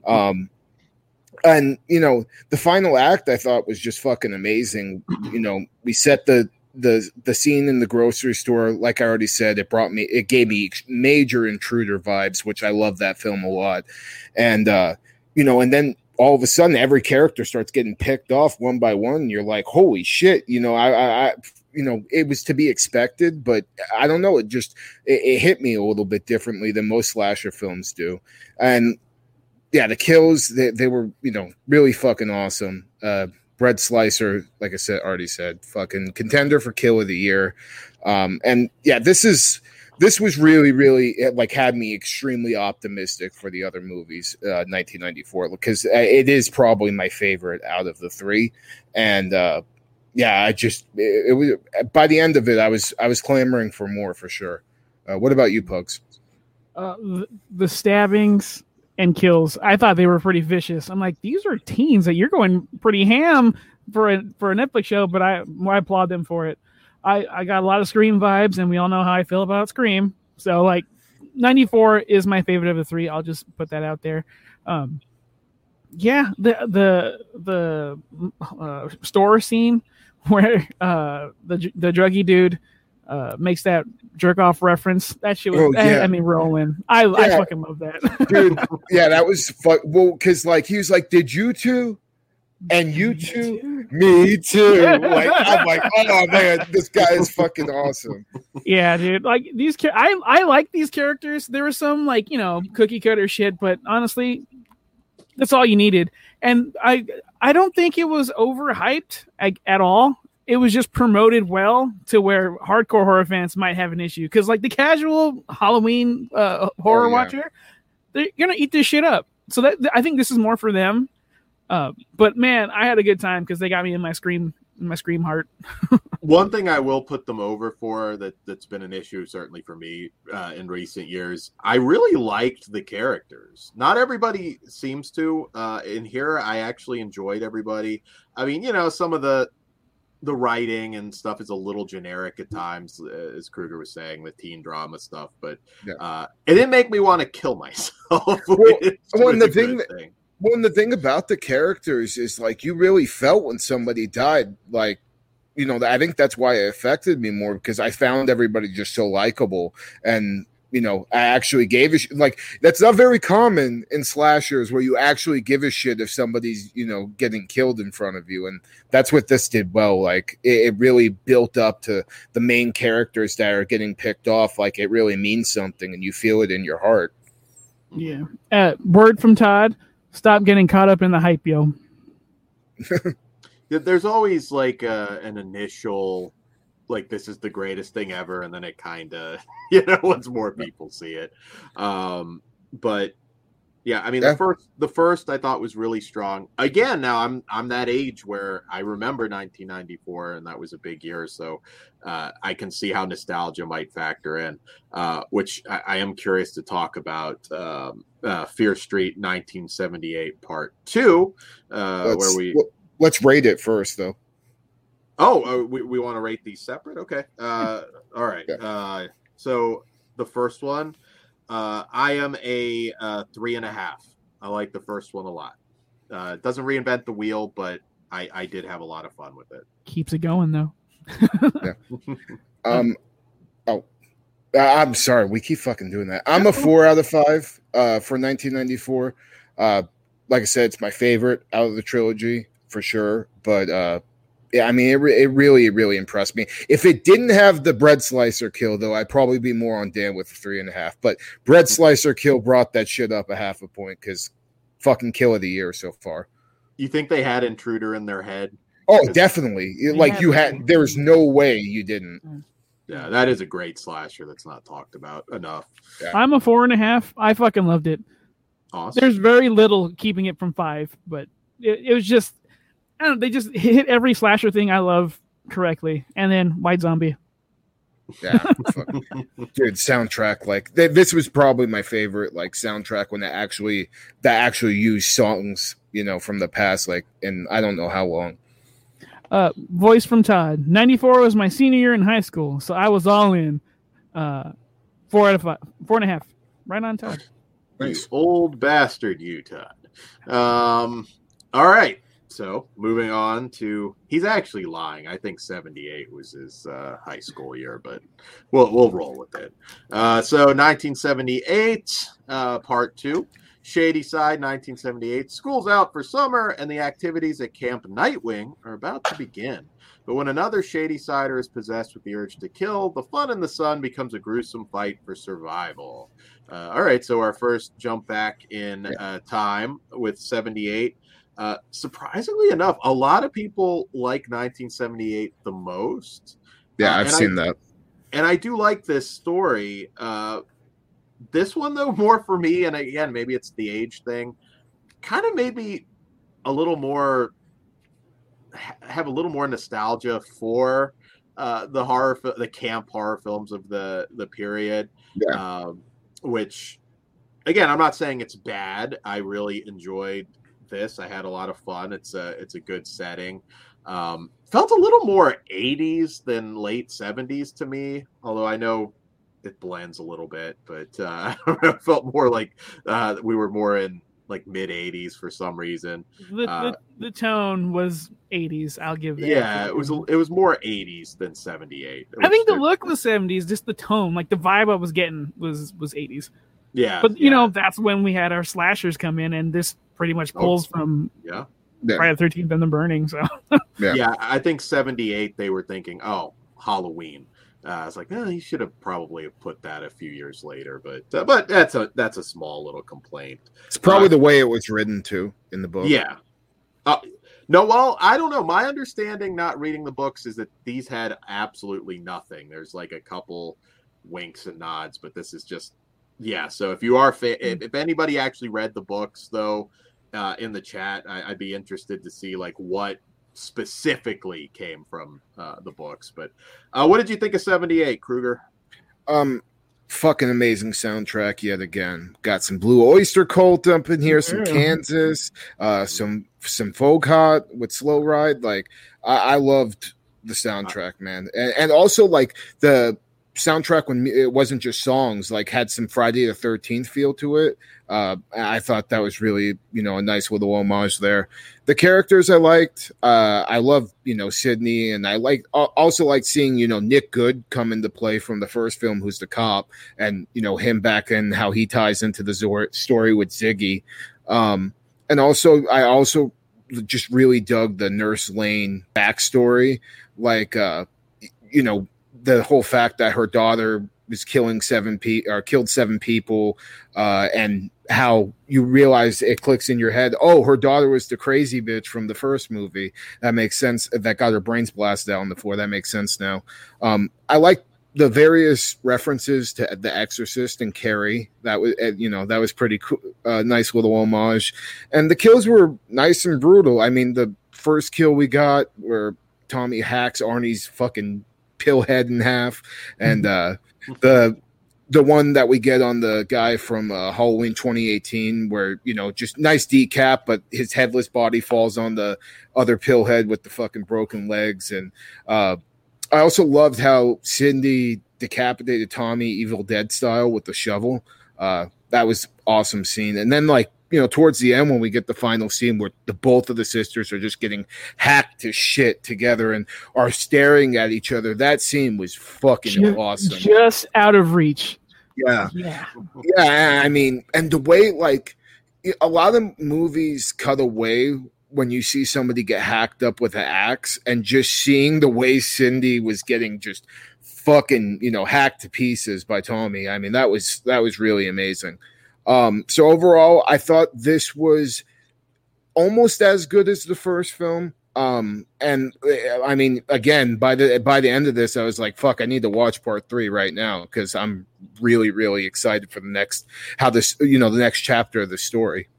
And, the final act I thought was just fucking amazing. We set the scene in the grocery store. Like I already said, it gave me major Intruder vibes, which I love that film a lot. And, and then all of a sudden every character starts getting picked off one by one. And you're like, holy shit. It was to be expected, but I don't know. It hit me a little bit differently than most slasher films do. And, yeah, the kills, they were, really fucking awesome. Brett Slicer, like I already said, fucking contender for kill of the year. And yeah, this was really, really like had me extremely optimistic for the other movies, 1994, because it is probably my favorite out of the 3. And yeah, it was, by the end of it, I was clamoring for more for sure. What about you, Pugs? The stabbings and kills, I thought they were pretty vicious. I'm like, these are teens that you're going pretty ham for a Netflix show, but I applaud them for it. I got a lot of Scream vibes, and we all know how I feel about Scream. So like 94 is my favorite of the 3. I'll just put that out there. Yeah, the store scene where the druggy dude makes that jerk off reference. That shit was, rolling. I fucking love that, dude. Yeah, that was fun. Well, because like he was like, "Did you two?" And you two, me too. Like I'm like, oh man, this guy is fucking awesome. Yeah, dude. Like these, I like these characters. There was some like cookie cutter shit, but honestly, that's all you needed. And I don't think it was overhyped at all. It was just promoted well to where hardcore horror fans might have an issue, because like the casual Halloween horror watcher, they're gonna eat this shit up. So I think this is more for them. But man, I had a good time because they got me in my Scream heart. One thing I will put them over for that's been an issue certainly for me in recent years. I really liked the characters. Not everybody seems to. In here, I actually enjoyed everybody. I mean, some of the writing and stuff is a little generic at times, as Kruger was saying, the teen drama stuff. But it didn't make me want to kill myself. The thing about the characters is like you really felt when somebody died. Like, I think that's why it affected me more, because I found everybody just so likable. And, I actually gave a shit. Like, that's not very common in slashers where you actually give a shit if somebody's, getting killed in front of you. And that's what this did well. Like, it really built up to the main characters that are getting picked off. Like, it really means something and you feel it in your heart. Yeah. Word from Todd. Stop getting caught up in the hype, yo. There's always like an initial, like, this is the greatest thing ever, and then it kind of, once more people see it. But Yeah, I mean the first I thought was really strong. Again, now I'm that age where I remember 1994, and that was a big year, so I can see how nostalgia might factor in. Which I am curious to talk about. Fear Street 1978 Part 2, let's rate it first, though. Oh, we want to rate these separate? Okay. All right. Yeah. So the first one. I am a 3.5. I like the first one a lot. It doesn't reinvent the wheel, but I did have a lot of fun with it. Keeps it going though. Yeah. I'm sorry. We keep fucking doing that. I'm a 4 out of 5 for 1994. Like I said, it's my favorite out of the trilogy for sure. But yeah, I mean, it really impressed me. If it didn't have the bread slicer kill, though, I'd probably be more on Dan with a 3.5. But bread slicer kill brought that shit up a 0.5 point because fucking kill of the year so far. You think they had Intruder in their head? Oh, definitely. Like you had. There's no way you didn't. Yeah, that is a great slasher that's not talked about enough. Yeah. I'm a 4.5. I fucking loved it. Awesome. There's very little keeping it from 5, but it was just. I don't know, they just hit every slasher thing I love correctly, and then White Zombie. Yeah, dude, soundtrack like this was probably my favorite like soundtrack when that actually used songs, you know, from the past, like, and I don't know how long. Voice from Todd. 94 was my senior year in high school, so I was all in. 4 out of 5, 4.5, right on Todd. Nice. You old bastard, you Todd. All right. So moving on to, he's actually lying. I think 78 was his high school year, but we'll roll with it. So 1978, Part 2, Shady Side, 1978. School's out for summer, and the activities at Camp Nightwing are about to begin. But when another Shady Sider is possessed with the urge to kill, the fun in the sun becomes a gruesome fight for survival. All right, so our first jump back in time with 78. Surprisingly enough, a lot of people like 1978 the most. Yeah, I've seen that. And I do like this story. This one, though, more for me, and again, maybe it's the age thing, kind of made me a little more, have a little more nostalgia for the camp horror films of the period. Yeah. Which, again, I'm not saying it's bad. I really enjoyed this. I had a lot of fun. It's a good setting. Felt a little more 80s than late 70s to me, although I know it blends a little bit, but it felt more like we were more in like mid 80s for some reason. The tone was 80s. I'll give that. Yeah, it was more 80s than 78. I think the look was 70s, just the tone, like the vibe I was getting was 80s. Yeah, but you know, that's when we had our slashers come in, and this pretty much pulls from Friday the 13th and The Burning. So yeah, I think 78 they were thinking, oh, Halloween. It's like, you should have probably put that a few years later, but that's a small little complaint. It's probably the way it was written too in the book. Yeah. No, well, I don't know. My understanding, not reading the books, is that these had absolutely nothing. There's like a couple winks and nods, but this is just. Yeah, so if you are if anybody actually read the books, though, in the chat, I'd be interested to see like what specifically came from the books. But what did you think of 78, Kruger? Fucking amazing soundtrack yet again. Got some Blue Oyster Cult up in here, some Kansas, some Folk Hot with Slow Ride. Like I loved the soundtrack, man, and also like the soundtrack when it wasn't just songs, like had some Friday the 13th feel to it. I thought that was really, you know, a nice little homage there. The characters I liked. I love, you know, Sydney, and I also like seeing, you know, Nick Good come into play from the first film, who's the cop, and, you know, him back and how he ties into the story with Ziggy. And also, I also just really dug the Nurse Lane backstory. Like, you know, the whole fact that her daughter was killed 7 people, and how you realize it clicks in your head. Oh, her daughter was the crazy bitch from the first movie. That makes sense. That got her brains blasted out on the floor. That makes sense now. I like the various references to The Exorcist and Carrie, that was pretty cool, nice little homage. And the kills were nice and brutal. I mean, the first kill we got where Tommy hacks Arnie's fucking pill head in half, and the one that we get on the guy from Halloween 2018, where, just nice decap, but his headless body falls on the other pill head with the fucking broken legs. And I also loved how Cindy decapitated Tommy Evil Dead style with the shovel. That was awesome scene. And then, towards the end, when we get the final scene where both of the sisters are just getting hacked to shit together and are staring at each other, that scene was fucking awesome. Just out of reach. Yeah. I mean, and the way, a lot of movies cut away when you see somebody get hacked up with an axe, and just seeing the way Cindy was getting just fucking, hacked to pieces by Tommy. I mean, that was really amazing. So overall, I thought this was almost as good as the first film. And I mean, again, by the end of this, I was like, fuck, I need to watch part 3 right now, because I'm really, really excited for the next chapter of the story.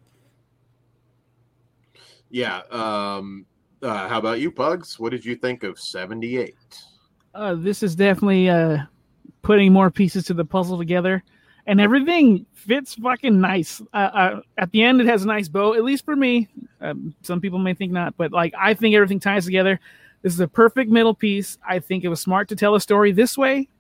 Yeah. How about you, Pugs? What did you think of 78? This is definitely putting more pieces to the puzzle together, and everything fits fucking nice. At the end, it has a nice bow, at least for me. Some people may think not, but I think everything ties together. This is a perfect middle piece. I think it was smart to tell a story this way.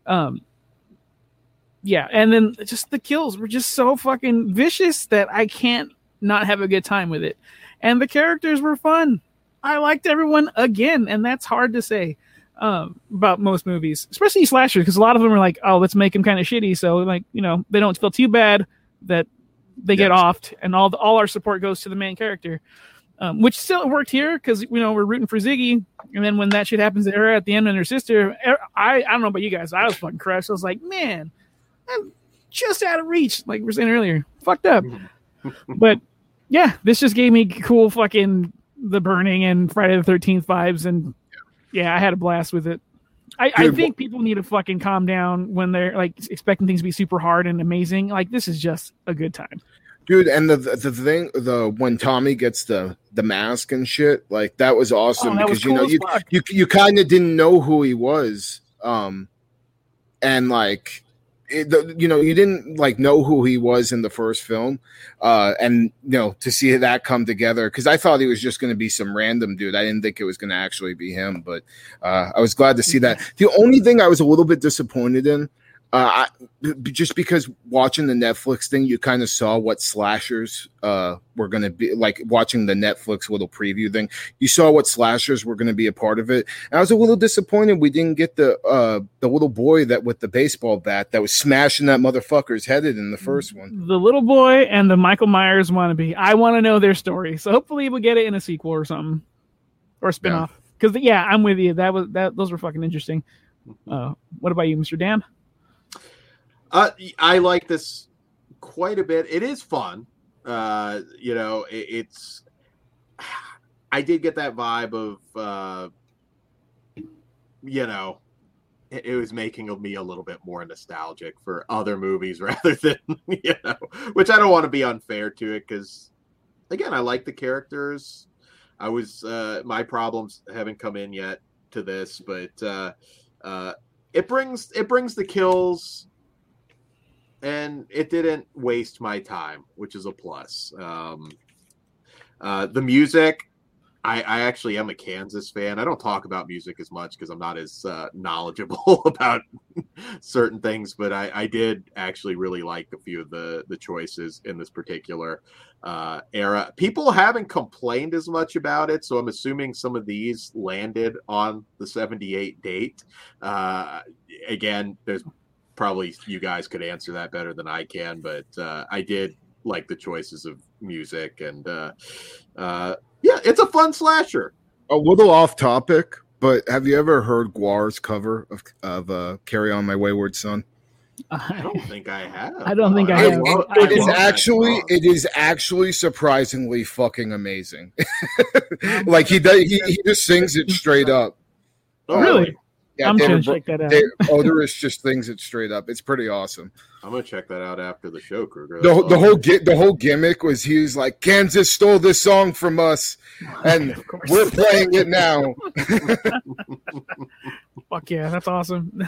Yeah, and then just the kills were just so fucking vicious that I can't not have a good time with it. And the characters were fun. I liked everyone again, and that's hard to say about most movies, especially slashers, because a lot of them are like, oh, let's make them kind of shitty, so they don't feel too bad that they get offed, and all our support goes to the main character, which still worked here, because we're rooting for Ziggy, and then when that shit happens to her at the end and her sister, I don't know about you guys, I was fucking crushed. I was like, man, I'm just out of reach, like we were saying earlier, fucked up. But yeah, this just gave me cool fucking The Burning and Friday the 13th vibes, and yeah, I had a blast with it. I think people need to fucking calm down when they're expecting things to be super hard and amazing. This is just a good time, dude. And the thing, when Tommy gets the mask and shit, that was awesome, that because was cool you kind of didn't know who he was, and you didn't know who he was in the first film, and to see that come together, because I thought he was just going to be some random dude. I didn't think it was going to actually be him, but I was glad to see that. The only thing I was a little bit disappointed in, just because watching the Netflix thing, you kind of saw what slashers were going to be like. Watching the Netflix little preview thing, you saw what slashers were going to be a part of it. And I was a little disappointed we didn't get the little boy that with the baseball bat that was smashing that motherfucker's head in the first one. The little boy and the Michael Myers wannabe. I want to know their story, so hopefully we'll get it in a sequel or something, or a spinoff. Because I'm with you. Those were fucking interesting. What about you, Mr. Dan? I like this quite a bit. It is fun. It's. I did get that vibe of, it was making me a little bit more nostalgic for other movies rather than, which I don't want to be unfair to it, because, again, I like the characters. I was my problems haven't come in yet to this, but it brings the kills. And it didn't waste my time, which is a plus. The music, I actually am a Kansas fan. I don't talk about music as much because I'm not as knowledgeable about certain things, but I did actually really like a few of the choices in this particular era. People haven't complained as much about it, so I'm assuming some of these landed on the 78 date. Again, there's probably you guys could answer that better than I can, but I did like the choices of music, and it's a fun slasher. A little off topic, but have you ever heard Guar's cover of "Carry On My Wayward Son"? I don't think I have. I don't think I have. It is actually surprisingly fucking amazing. He just sings it straight up. Oh, really? Yeah, I'm gonna check that out. Odorous just things it straight up. It's pretty awesome. I'm gonna check that out after the show, Kruger. The whole gimmick was he was like, Kansas stole this song from us, and we're playing it now. Fuck yeah, that's awesome.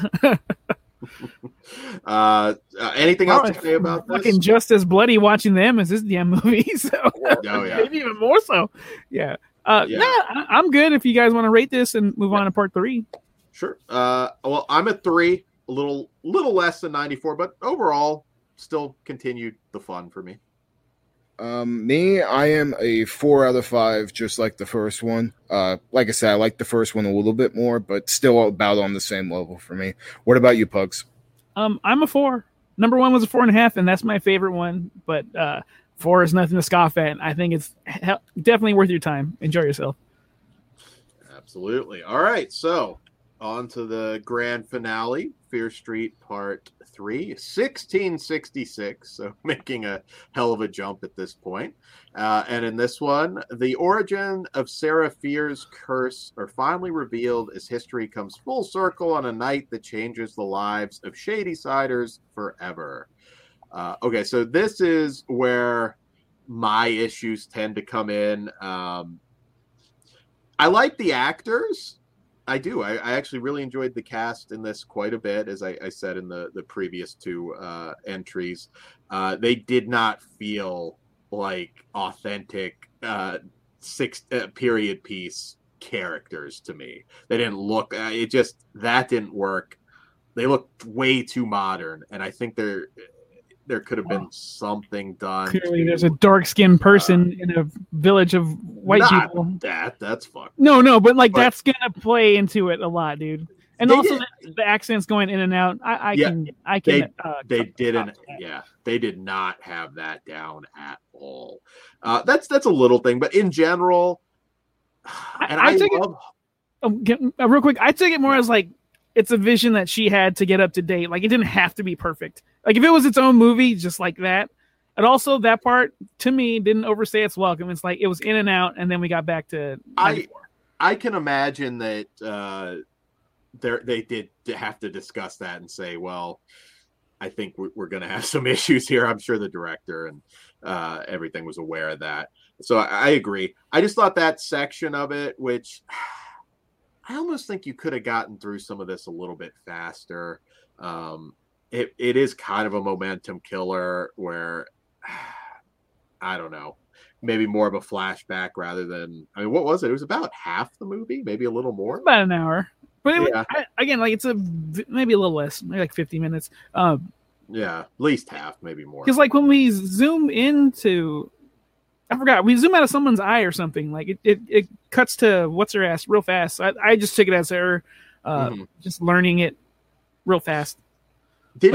Anything else to say about this? Fucking just as bloody watching them as this damn movie. So maybe even more so. Yeah. I'm good if you guys want to rate this and move on to part 3. Sure. Well, I'm at 3, a little less than 94, but overall, still continued the fun for me. Me, I am a 4 out of 5, just like the first one. Like I said, I like the first one a little bit more, but still about on the same level for me. What about you, Pugs? I'm a 4. Number 1 was a 4.5, and that's my favorite one. But 4 is nothing to scoff at. I think it's definitely worth your time. Enjoy yourself. Absolutely. All right, so on to the grand finale, Fear Street Part 3, 1666, so making a hell of a jump at this point. And in this one, the origin of Sarah Fear's curse are finally revealed as history comes full circle on a night that changes the lives of Shadysiders forever. Okay, so this is where my issues tend to come in. I like the actors. I do. I actually really enjoyed the cast in this quite a bit, as I said in the previous 2 entries. They did not feel like authentic period piece characters to me. They didn't look. That didn't work. They looked way too modern, and I think there could have been something done. Clearly, there's a dark-skinned person in a village of white people. That's fucked. No, but that's gonna play into it a lot, dude. And also the accents going in and out. I can. They didn't. Yeah, they did not have that down at all. That's a little thing, but in general, real quick. I take it more as like it's a vision that she had to get up to date. Like it didn't have to be perfect. Like if it was its own movie, just like that. And also that part to me didn't overstay its welcome. It's like it was in and out, and then we got back to 94. I can imagine that they did have to discuss that and say, well, I think we're going to have some issues here. I'm sure the director and everything was aware of that. So I agree. I just thought that section of it, which I almost think you could have gotten through some of this a little bit faster. It is kind of a momentum killer where, I don't know, maybe more of a flashback rather than, I mean, what was it? It was about half the movie, maybe a little more. About an hour. But again, like it's maybe a little less, maybe like 50 minutes. Yeah, at least half, maybe more. Because like when we zoom into, I forgot, we zoom out of someone's eye or something. Like it cuts to what's her ass real fast. I just took it as her just learning it real fast. Did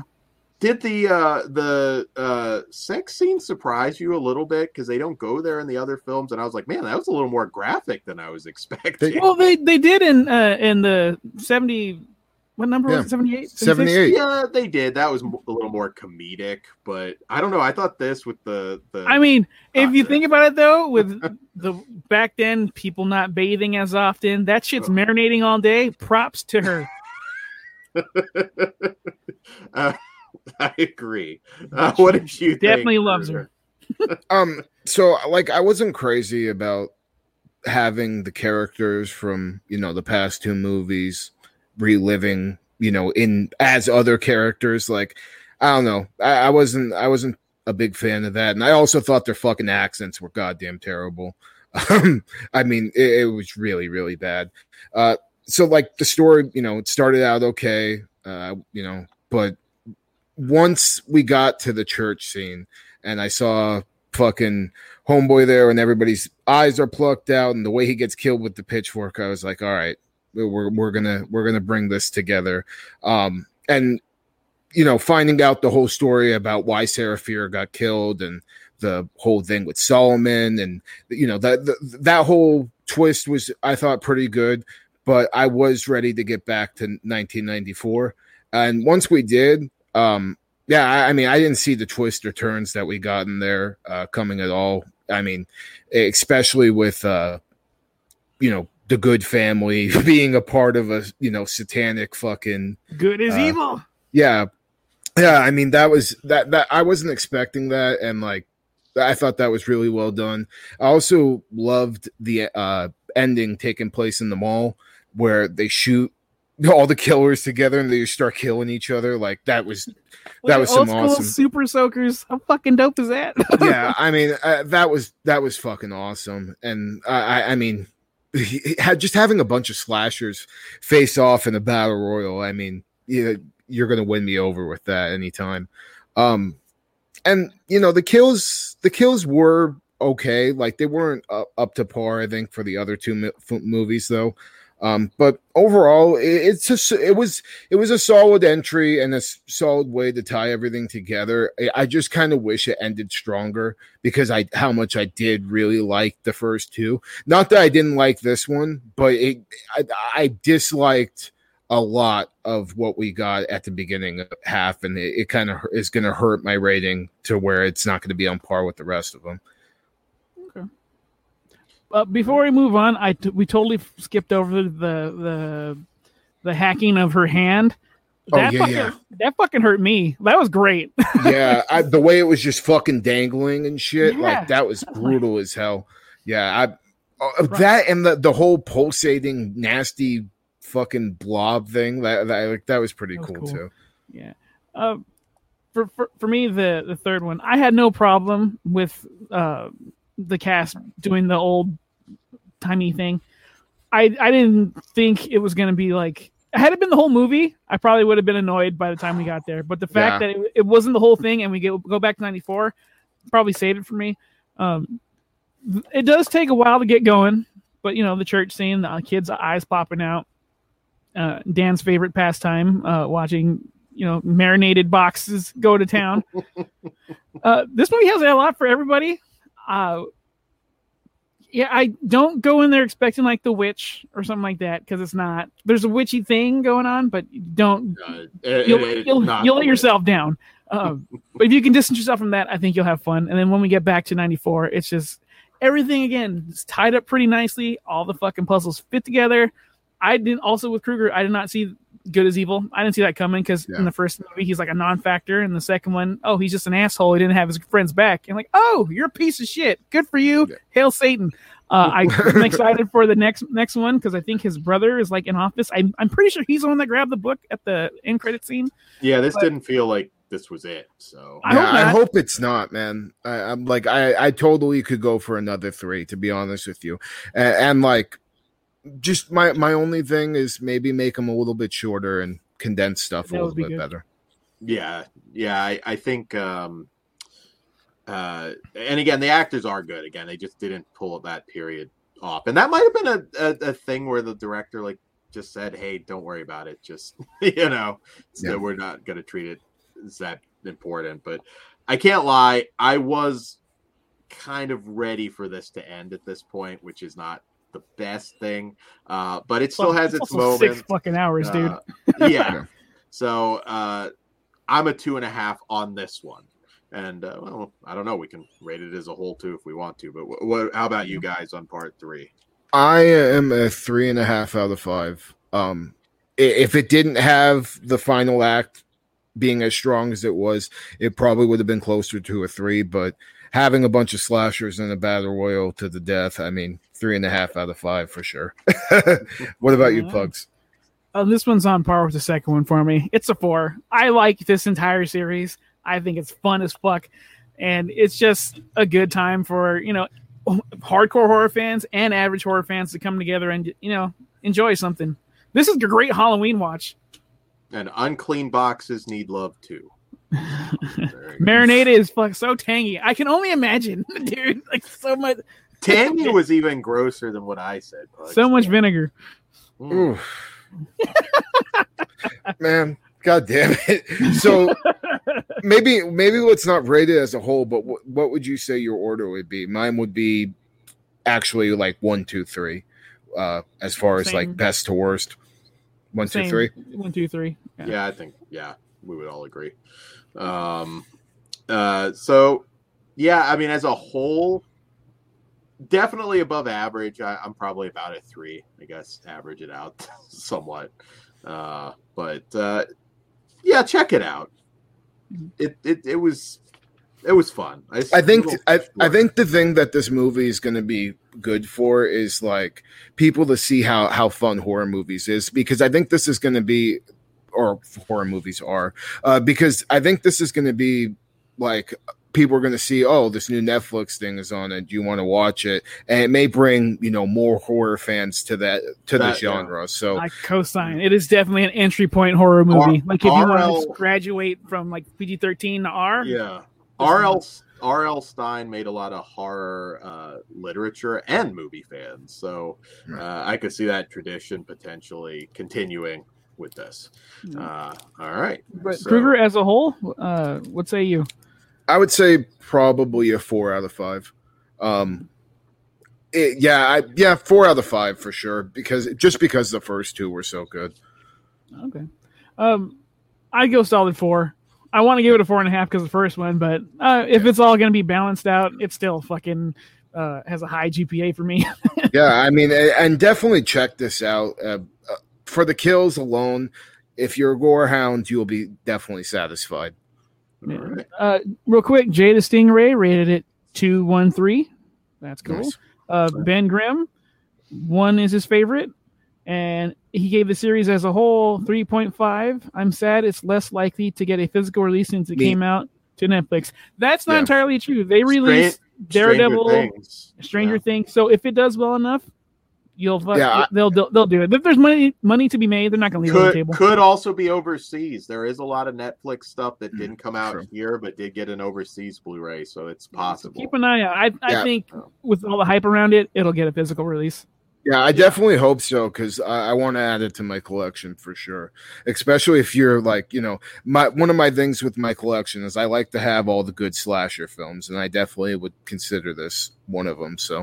the sex scene surprise you a little bit? Because they don't go there in the other films, and I was like, man, that was a little more graphic than I was expecting. Well, they did in the 70. What number was it? 78? 78. Yeah, they did. That was a little more comedic, but I don't know. I thought this with the I mean, if you think about it though, with the back then people not bathing as often, that shit's marinating all day. Props to her. I agree. What did you definitely think? Loves her. So like I wasn't crazy about having the characters from, the past 2 movies reliving, in as other characters. Like, I don't know. I wasn't a big fan of that. And I also thought their fucking accents were goddamn terrible. I mean, it was really, really bad. So like the story, it started out okay, but once we got to the church scene and I saw fucking homeboy there and everybody's eyes are plucked out and the way he gets killed with the pitchfork, I was like, all right, we're gonna bring this together. And finding out the whole story about why Sarah Fear got killed and the whole thing with Solomon and that whole twist was, I thought, pretty good, but I was ready to get back to 1994. And once we did, I mean, I didn't see the twists or turns that we got in there coming at all. I mean, especially with, the good family being a part of a satanic fucking good is evil. Yeah. I mean, that I wasn't expecting that, and like I thought that was really well done. I also loved the ending taking place in the mall where they shoot all the killers together and they start killing each other. Like that was some awesome super soakers. How fucking dope is that? Yeah, I mean that was fucking awesome, and I mean, just having a bunch of slashers face off in a battle royal. I mean, you're gonna win me over with that anytime. And the kills were okay. Like they weren't up to par, I think, for the other two movies though. But overall, it was a solid entry and a solid way to tie everything together. I just kind of wish it ended stronger because how much I did really like the first two. Not that I didn't like this one, but I disliked a lot of what we got at the beginning of half, and it kind of is going to hurt my rating to where it's not going to be on par with the rest of them. Before we move on, we totally skipped over the hacking of her hand. That fucking hurt me. That was great. Yeah, the way it was just fucking dangling and shit, like that was brutal as hell. Yeah, that and the whole pulsating nasty fucking blob thing that was pretty cool too. Yeah. For me, the third one, I had no problem with the cast doing the old timey thing. I didn't think it was going to be like, had it been the whole movie, I probably would have been annoyed by the time we got there. But the fact that it wasn't the whole thing and we go back to 94 probably saved it for me. It does take a while to get going, but the church scene, the kids' eyes popping out, Dan's favorite pastime, watching marinated boxes go to town. This movie has a lot for everybody. I don't go in there expecting like The Witch or something like that because it's not. There's a witchy thing going on, but don't. You'll let yourself down. But if you can distance yourself from that, I think you'll have fun. And then when we get back to 94, it's just everything again. It's tied up pretty nicely. All the fucking puzzles fit together. With Krueger, I did not see good as evil. I didn't see that coming because in the first movie, he's like a non-factor. In the second one, he's just an asshole. He didn't have his friends back. And like, you're a piece of shit. Good for you. Yeah. Hail Satan. I'm excited for the next one because I think his brother is like in office. I'm pretty sure he's the one that grabbed the book at the end credit scene. Yeah, this didn't feel like this was it. So I hope it's not, man. I'm like, I totally could go for another 3, to be honest with you. And like, just my only thing is maybe make them a little bit shorter and condense stuff a little bit better. Yeah. I think, and again, the actors are good. Again, they just didn't pull that period off, and that might have been a thing where the director like just said, "Hey, don't worry about it. Just so we're not going to treat it as that important." But I can't lie, I was kind of ready for this to end at this point, which is not the best thing, but it still has its moments. 6 fucking hours, dude. Yeah. So I'm a 2.5 on this one, and I don't know. We can rate it as a whole too if we want to. But how about you guys on part 3? I am a 3.5 out of 5. If it didn't have the final act being as strong as it was, it probably would have been closer to a 3. But having a bunch of slashers in a battle royal to the death, I mean, 3.5 out of 5 for sure. What about you, Pugs? This one's on par with the second one for me. It's a 4. I like this entire series. I think it's fun as fuck, and it's just a good time for hardcore horror fans and average horror fans to come together and enjoy something. This is a great Halloween watch. And unclean boxes need love too. Marinade is so tangy. I can only imagine, dude. Like so much. Tangy was even grosser than what I said. So much vinegar. Man, god damn it. So maybe let's not rate it as a whole, but what would you say your order would be? Mine would be actually like 1, 2, 3. As far as like best to worst. 1, 2, 3. 1, 2, 3. Yeah, I think we would all agree. So yeah, I mean, as a whole, definitely above average. I'm probably about a 3, I guess. Average it out somewhat, but yeah, check it out. It was fun. I think the thing that this movie is going to be good for is like people to see how fun horror movies is, because I think this is going to be, or horror movies are, because I think this is going to be like people are going to see, oh, this new Netflix thing is on, and do you want to watch it? And it may bring more horror fans to that genre. Yeah. So I co-sign. It is definitely an entry point horror movie. Like if you want to graduate from like PG-13 to R. Yeah. R.L. Stine made a lot of horror literature and movie fans, so I could see that tradition potentially continuing with this. All right. But so, Kruger as a whole, what say you? I would say probably a 4 out of 5. 4 out of 5 for sure, because the first 2 were so good. Okay. I'd go solid 4. I want to give it a 4.5 because of the first one, but if it's all going to be balanced out, it still fucking has a high GPA for me. Yeah, I mean, and definitely check this out. For the kills alone, if you're a gore hound, you'll be definitely satisfied. Yeah. Real quick, Jay the Stingray rated it 2.13. That's cool. Nice. Ben Grimm, 1 is his favorite, and he gave the series as a whole 3.5. I'm sad it's less likely to get a physical release since it came out to Netflix. That's not entirely true. They released Daredevil, Stranger Things. So if it does well enough, they'll do it. If there's money to be made, they're not going to leave it on the table. Could also be overseas. There is a lot of Netflix stuff that didn't come out here, but did get an overseas Blu-ray, so it's possible. Keep an eye out. I think with all the hype around it, it'll get a physical release. Yeah, I definitely hope so, because I want to add it to my collection for sure. Especially if you're like, one of my things with my collection is I like to have all the good slasher films, and I definitely would consider this one of them. So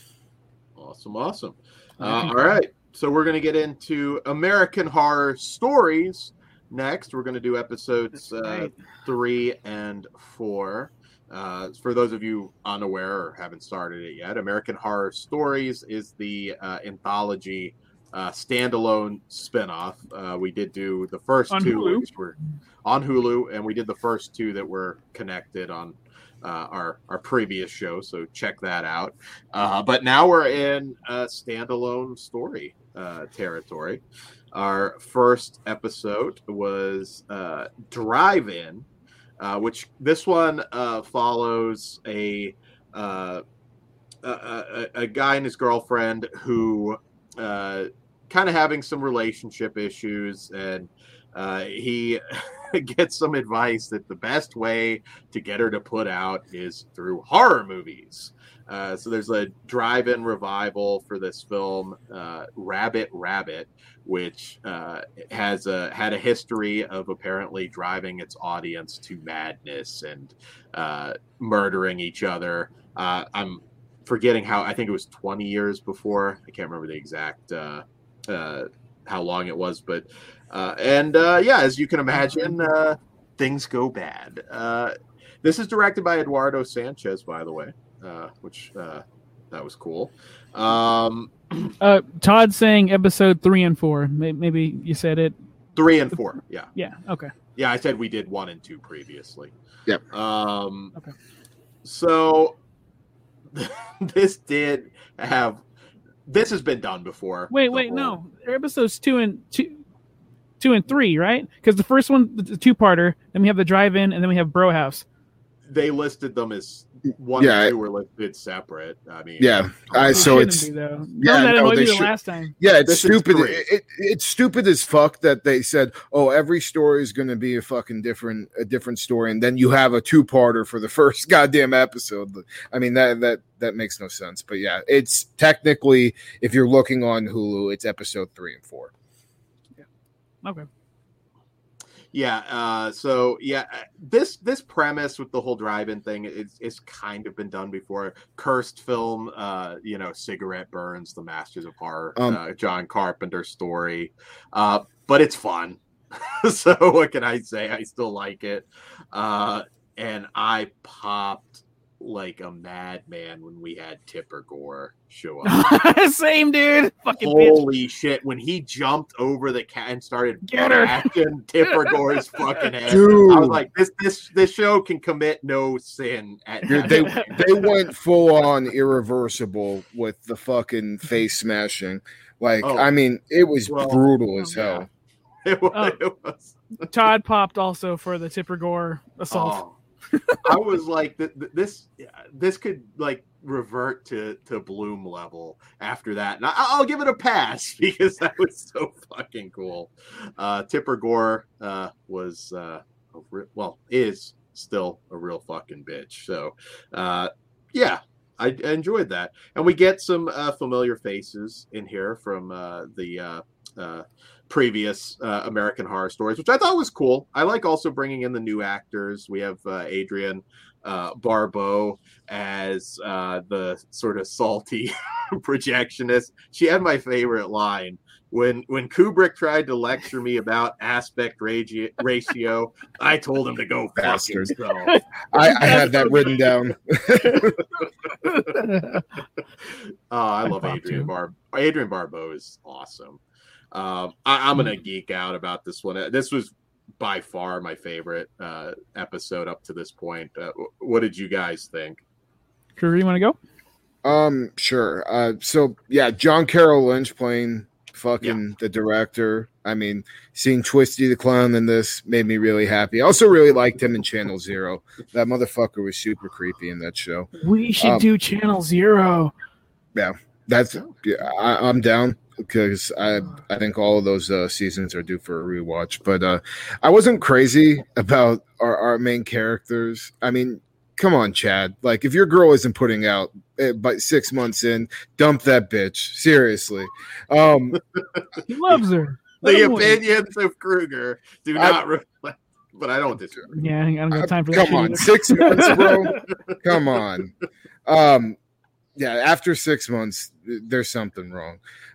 awesome. All right, so we're going to get into American Horror Stories next. We're going to do episodes 3 and 4. For those of you unaware or haven't started it yet, American Horror Stories is the anthology standalone spinoff. We did do the first 2, which were on Hulu, and we did the first 2 that were connected on our previous show, so check that out. But now we're in standalone story territory. Our first episode was Drive-In, which this one follows a guy and his girlfriend who kind of having some relationship issues, and he gets some advice that the best way to get her to put out is through horror movies. So there's a drive-in revival for this film, Rabbit, which had a history of apparently driving its audience to madness and murdering each other. I'm forgetting I think it was 20 years before. I can't remember the exact how long it was, but as you can imagine, things go bad. This is directed by Eduardo Sanchez, by the way, which that was cool. Todd saying episode 3 and 4. Maybe you said it. 3 and 4. Yeah. Yeah. Okay. Yeah, I said we did 1 and 2 previously. Yep. Okay. So this has been done before. Wait, no. Episodes 2 and 3, right? Because the first one, the 2-parter, then we have the drive-in, and then we have Bro House. They listed them as 1 and 2 were listed separate. I mean, so it's the last time. Yeah, it's stupid. It's stupid as fuck that they said, "Oh, every story is going to be a different story," and then you have a 2-parter for the first goddamn episode. I mean, that makes no sense. But yeah, it's technically, if you're looking on Hulu, it's episode 3 and 4. Yeah. Okay. Yeah. This premise with the whole drive-in thing is kind of been done before. Cursed film, Cigarette Burns, The Masters of Horror, John Carpenter story, but it's fun. So what can I say? I still like it, and I popped like a madman when we had Tipper Gore show up. Same, dude. Fucking holy shit! When he jumped over the cat and started bashing Tipper Gore's fucking head, dude. I was like, this show can commit no sin. They went full on irreversible with the fucking face smashing. Like, I mean, it was brutal as hell. It was. Todd popped also for the Tipper Gore assault. I was like, this could like revert to Bloom level after that, and I'll give it a pass because that was so fucking cool. Tipper Gore was is still a real fucking bitch. So yeah, I enjoyed that, and we get some familiar faces in here from the previous American Horror Stories, which I thought was cool. I like also bringing in the new actors. We have Adrienne Barbeau as the sort of salty projectionist. She had my favorite line when Kubrick tried to lecture me about aspect ratio. I told him to go fuck himself. I had that written down. I love Adrienne Barbeau. Adrienne Barbeau is awesome. I'm gonna geek out about this one. This was by far my favorite episode up to this point. What did you guys think? Kurt, you want to go? Sure. So yeah, John Carroll Lynch playing fucking the director. I mean, seeing Twisty the Clown in this made me really happy. I also really liked him in Channel Zero. That motherfucker was super creepy in that show. We should do Channel Zero. Yeah, I'm down. Because I think all of those seasons are due for a rewatch. But I wasn't crazy about our main characters. I mean, come on, Chad. Like, if your girl isn't putting out but 6 months in, dump that bitch. Seriously. He loves her. The opinions of Kruger do not reflect. But I don't disagree. Yeah, I don't got time for that. Come on, 6 months, bro. Come on. Yeah, after 6 months, there's something wrong.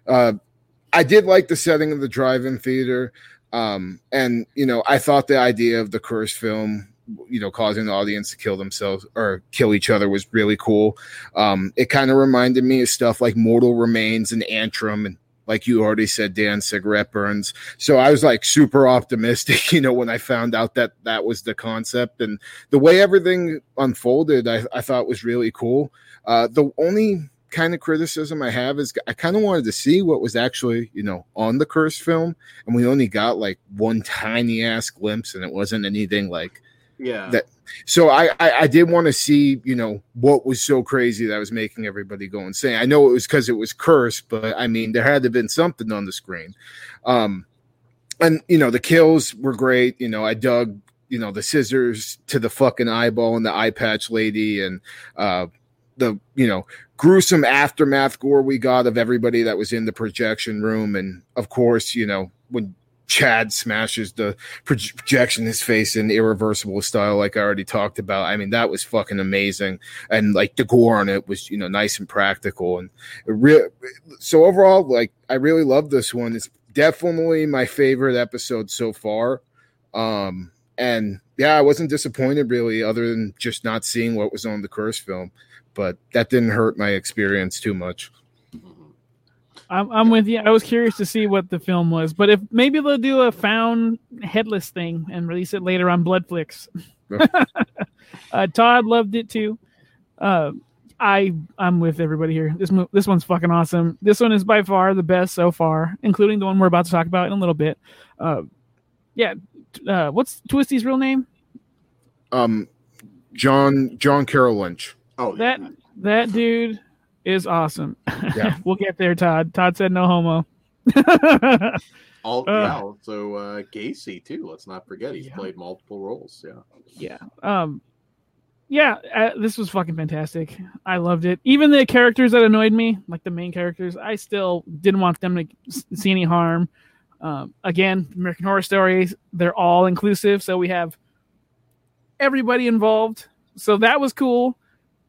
I did like the setting of the drive-in theater. And, I thought the idea of the curse film, causing the audience to kill themselves or kill each other was really cool. It kind of reminded me of stuff like Mortal Remains and Antrim and, like you already said, Dan, cigarette burns. So I was like super optimistic, when I found out that was the concept, and the way everything unfolded, I thought was really cool. The only kind of criticism I have is I kind of wanted to see what was actually, on the curse film. And we only got like one tiny ass glimpse, and it wasn't anything like that. So I did want to see, what was so crazy that was making everybody go insane. I know it was because it was cursed, but I mean, there had to have been something on the screen. And, the kills were great. I dug, the scissors to the fucking eyeball and the eye patch lady, and the, gruesome aftermath gore we got of everybody that was in the projection room. And of course, when Chad smashes the projection in his face in irreversible style, like I already talked about. I mean, that was fucking amazing. And like the gore on it was, nice and practical. And so overall, like, I really love this one. It's definitely my favorite episode so far. And yeah, I wasn't disappointed really, other than just not seeing what was on the curse film, but that didn't hurt my experience too much. I'm with you. I was curious to see what the film was, but if maybe they'll do a found headless thing and release it later on Bloodflix. Todd loved it too. I'm with everybody here. This one's fucking awesome. This one is by far the best so far, including the one we're about to talk about in a little bit. What's Twisty's real name? John Carroll Lynch. Oh, that dude is awesome. Yeah. We'll get there, Todd. Todd said no homo. Also Gacy too. Let's not forget he's played multiple roles. This was fucking fantastic. I loved it. Even the characters that annoyed me, like the main characters, I still didn't want them to see any harm. Again, American Horror Stories, they're all inclusive, so we have everybody involved. So that was cool.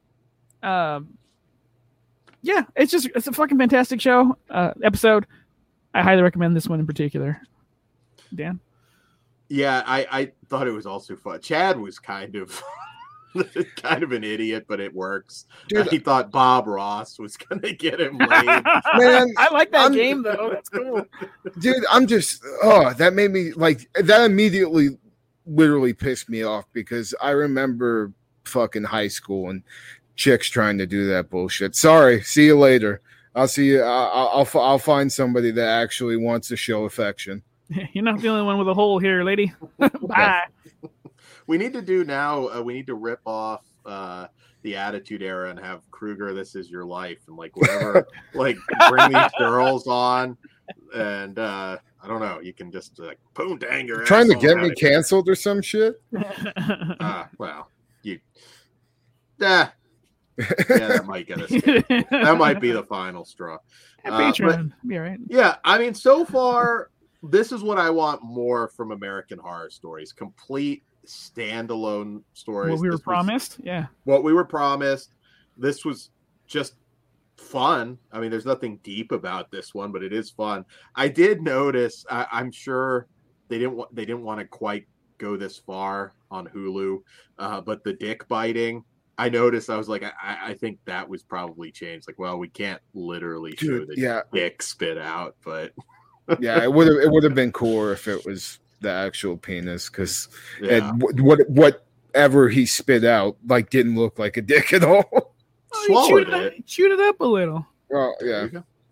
It's a fucking fantastic show, episode. I highly recommend this one in particular. Dan? Yeah, I thought it was also fun. Chad was kind of kind of an idiot, but it works. Dude, he thought Bob Ross was going to get him laid. Man, I like that game, though. That's cool. Dude, that made me, that immediately literally pissed me off because I remember fucking high school and chicks trying to do that bullshit. Sorry, see you later. I'll see you. I'll find somebody that actually wants to show affection. You're not the only one with a hole here, lady. Bye. We need to do now. We need to rip off the Attitude Era and have Kruger. This is your life, and whatever. Bring these girls on, and I don't know. You can just poontang your ass. Trying to get me canceled or some shit. Well, you. Yeah, that might get us. That might be the final straw. Patreon, be all right. Yeah, I mean, so far, this is what I want more from American Horror Stories: complete standalone stories. What we were promised, yeah. What we were promised. This was just fun. I mean, there's nothing deep about this one, but it is fun. I did notice. I'm sure they didn't want to quite go this far on Hulu, but the dick biting. I noticed. I was like, I think that was probably changed. Well, we can't literally show the dick spit out, but yeah, it would have been cooler if it was the actual penis, because whatever he spit out didn't look like a dick at all. Swallowed it. Chewed it up a little. Well, yeah.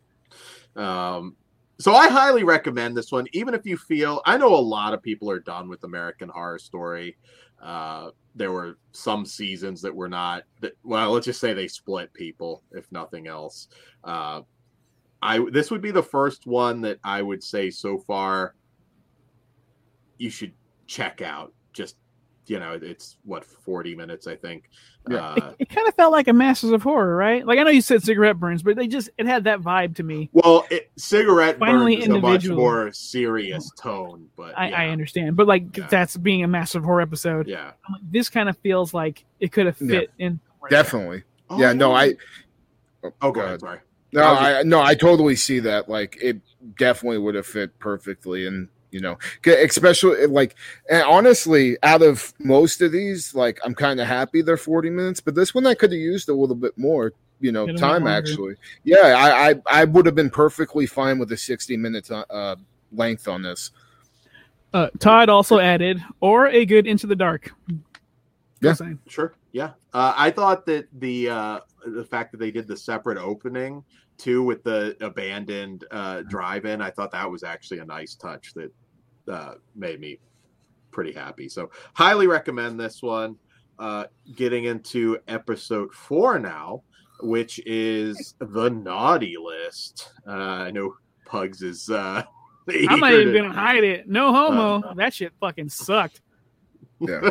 So I highly recommend this one, even if you feel. I know a lot of people are done with American Horror Story. There were some seasons that were not. Well, let's just say they split people, if nothing else. This would be the first one that I would say so far you should check out. Just, it's 40 minutes, I think. Yeah. It kind of felt like a Masters of Horror, right? I know you said Cigarette Burns, but it had that vibe to me. Well, Cigarette Burns is a much more serious tone, but I understand. But that's being a Masters of Horror episode. Yeah. This kind of feels like it could have fit in. Definitely. Oh, yeah, no, go ahead, sorry. No, I totally see that. It definitely would have fit perfectly, and especially and honestly, out of most of these, I'm kind of happy they're 40 minutes, but this one I could have used a little bit more, time actually. Yeah, I would have been perfectly fine with a 60-minute length on this. Todd also added, or a good Into the Dark. Yeah, sure. Yeah, I thought that the fact that they did the separate opening too with the abandoned drive-in, I thought that was actually a nice touch that made me pretty happy. So highly recommend this one. Getting into episode 4 now, which is the naughty list. I know Pugs is I'm not even gonna hide it. No homo. That shit fucking sucked. Yeah.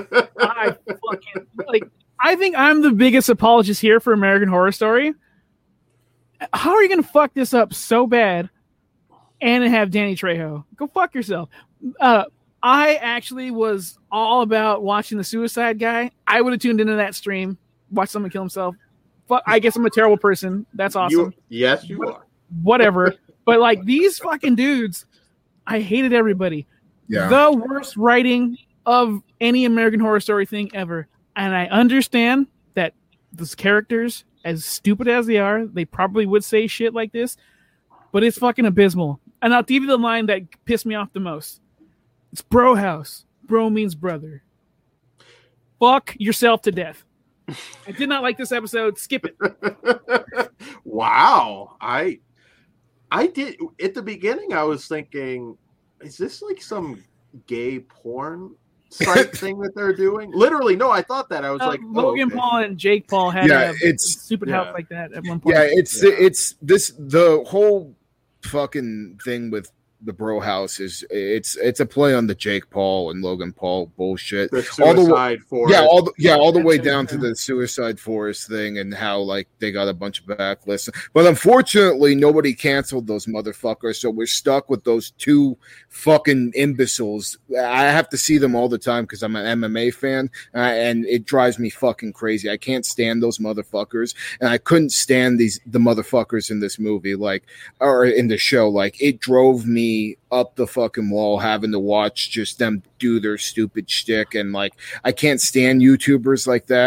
I think I'm the biggest apologist here for American Horror Story. How are you gonna fuck this up so bad and have Danny Trejo? Go fuck yourself. I actually was all about watching the Suicide Guy. I would have tuned into that stream, watched someone kill himself. Fuck, I guess I'm a terrible person. That's awesome. Yes, you are. Whatever. But these fucking dudes, I hated everybody. Yeah. The worst writing of any American Horror Story thing ever. And I understand that those characters, as stupid as they are, they probably would say shit like this, but it's fucking abysmal. And I'll give you the line that pissed me off the most. It's bro house. Bro means brother. Fuck yourself to death. I did not like this episode. Skip it. Wow. I did at the beginning. I was thinking, is this some gay porn site thing that they're doing? Literally, no. I thought that. I was Logan Paul and Jake Paul had a stupid house like that at one point. Yeah, it's the whole fucking thing with the bro house it's a play on the Jake Paul and Logan Paul bullshit. The Suicide Forest. All the way down to the Suicide Forest thing and how they got a bunch of backlists. But unfortunately, nobody canceled those motherfuckers, so we're stuck with those two fucking imbeciles. I have to see them all the time because I'm an MMA fan, and it drives me fucking crazy. I can't stand those motherfuckers, and I couldn't stand the motherfuckers in this movie, or in the show. It drove me up the fucking wall having to watch just them do their stupid shtick, and I can't stand YouTubers like that.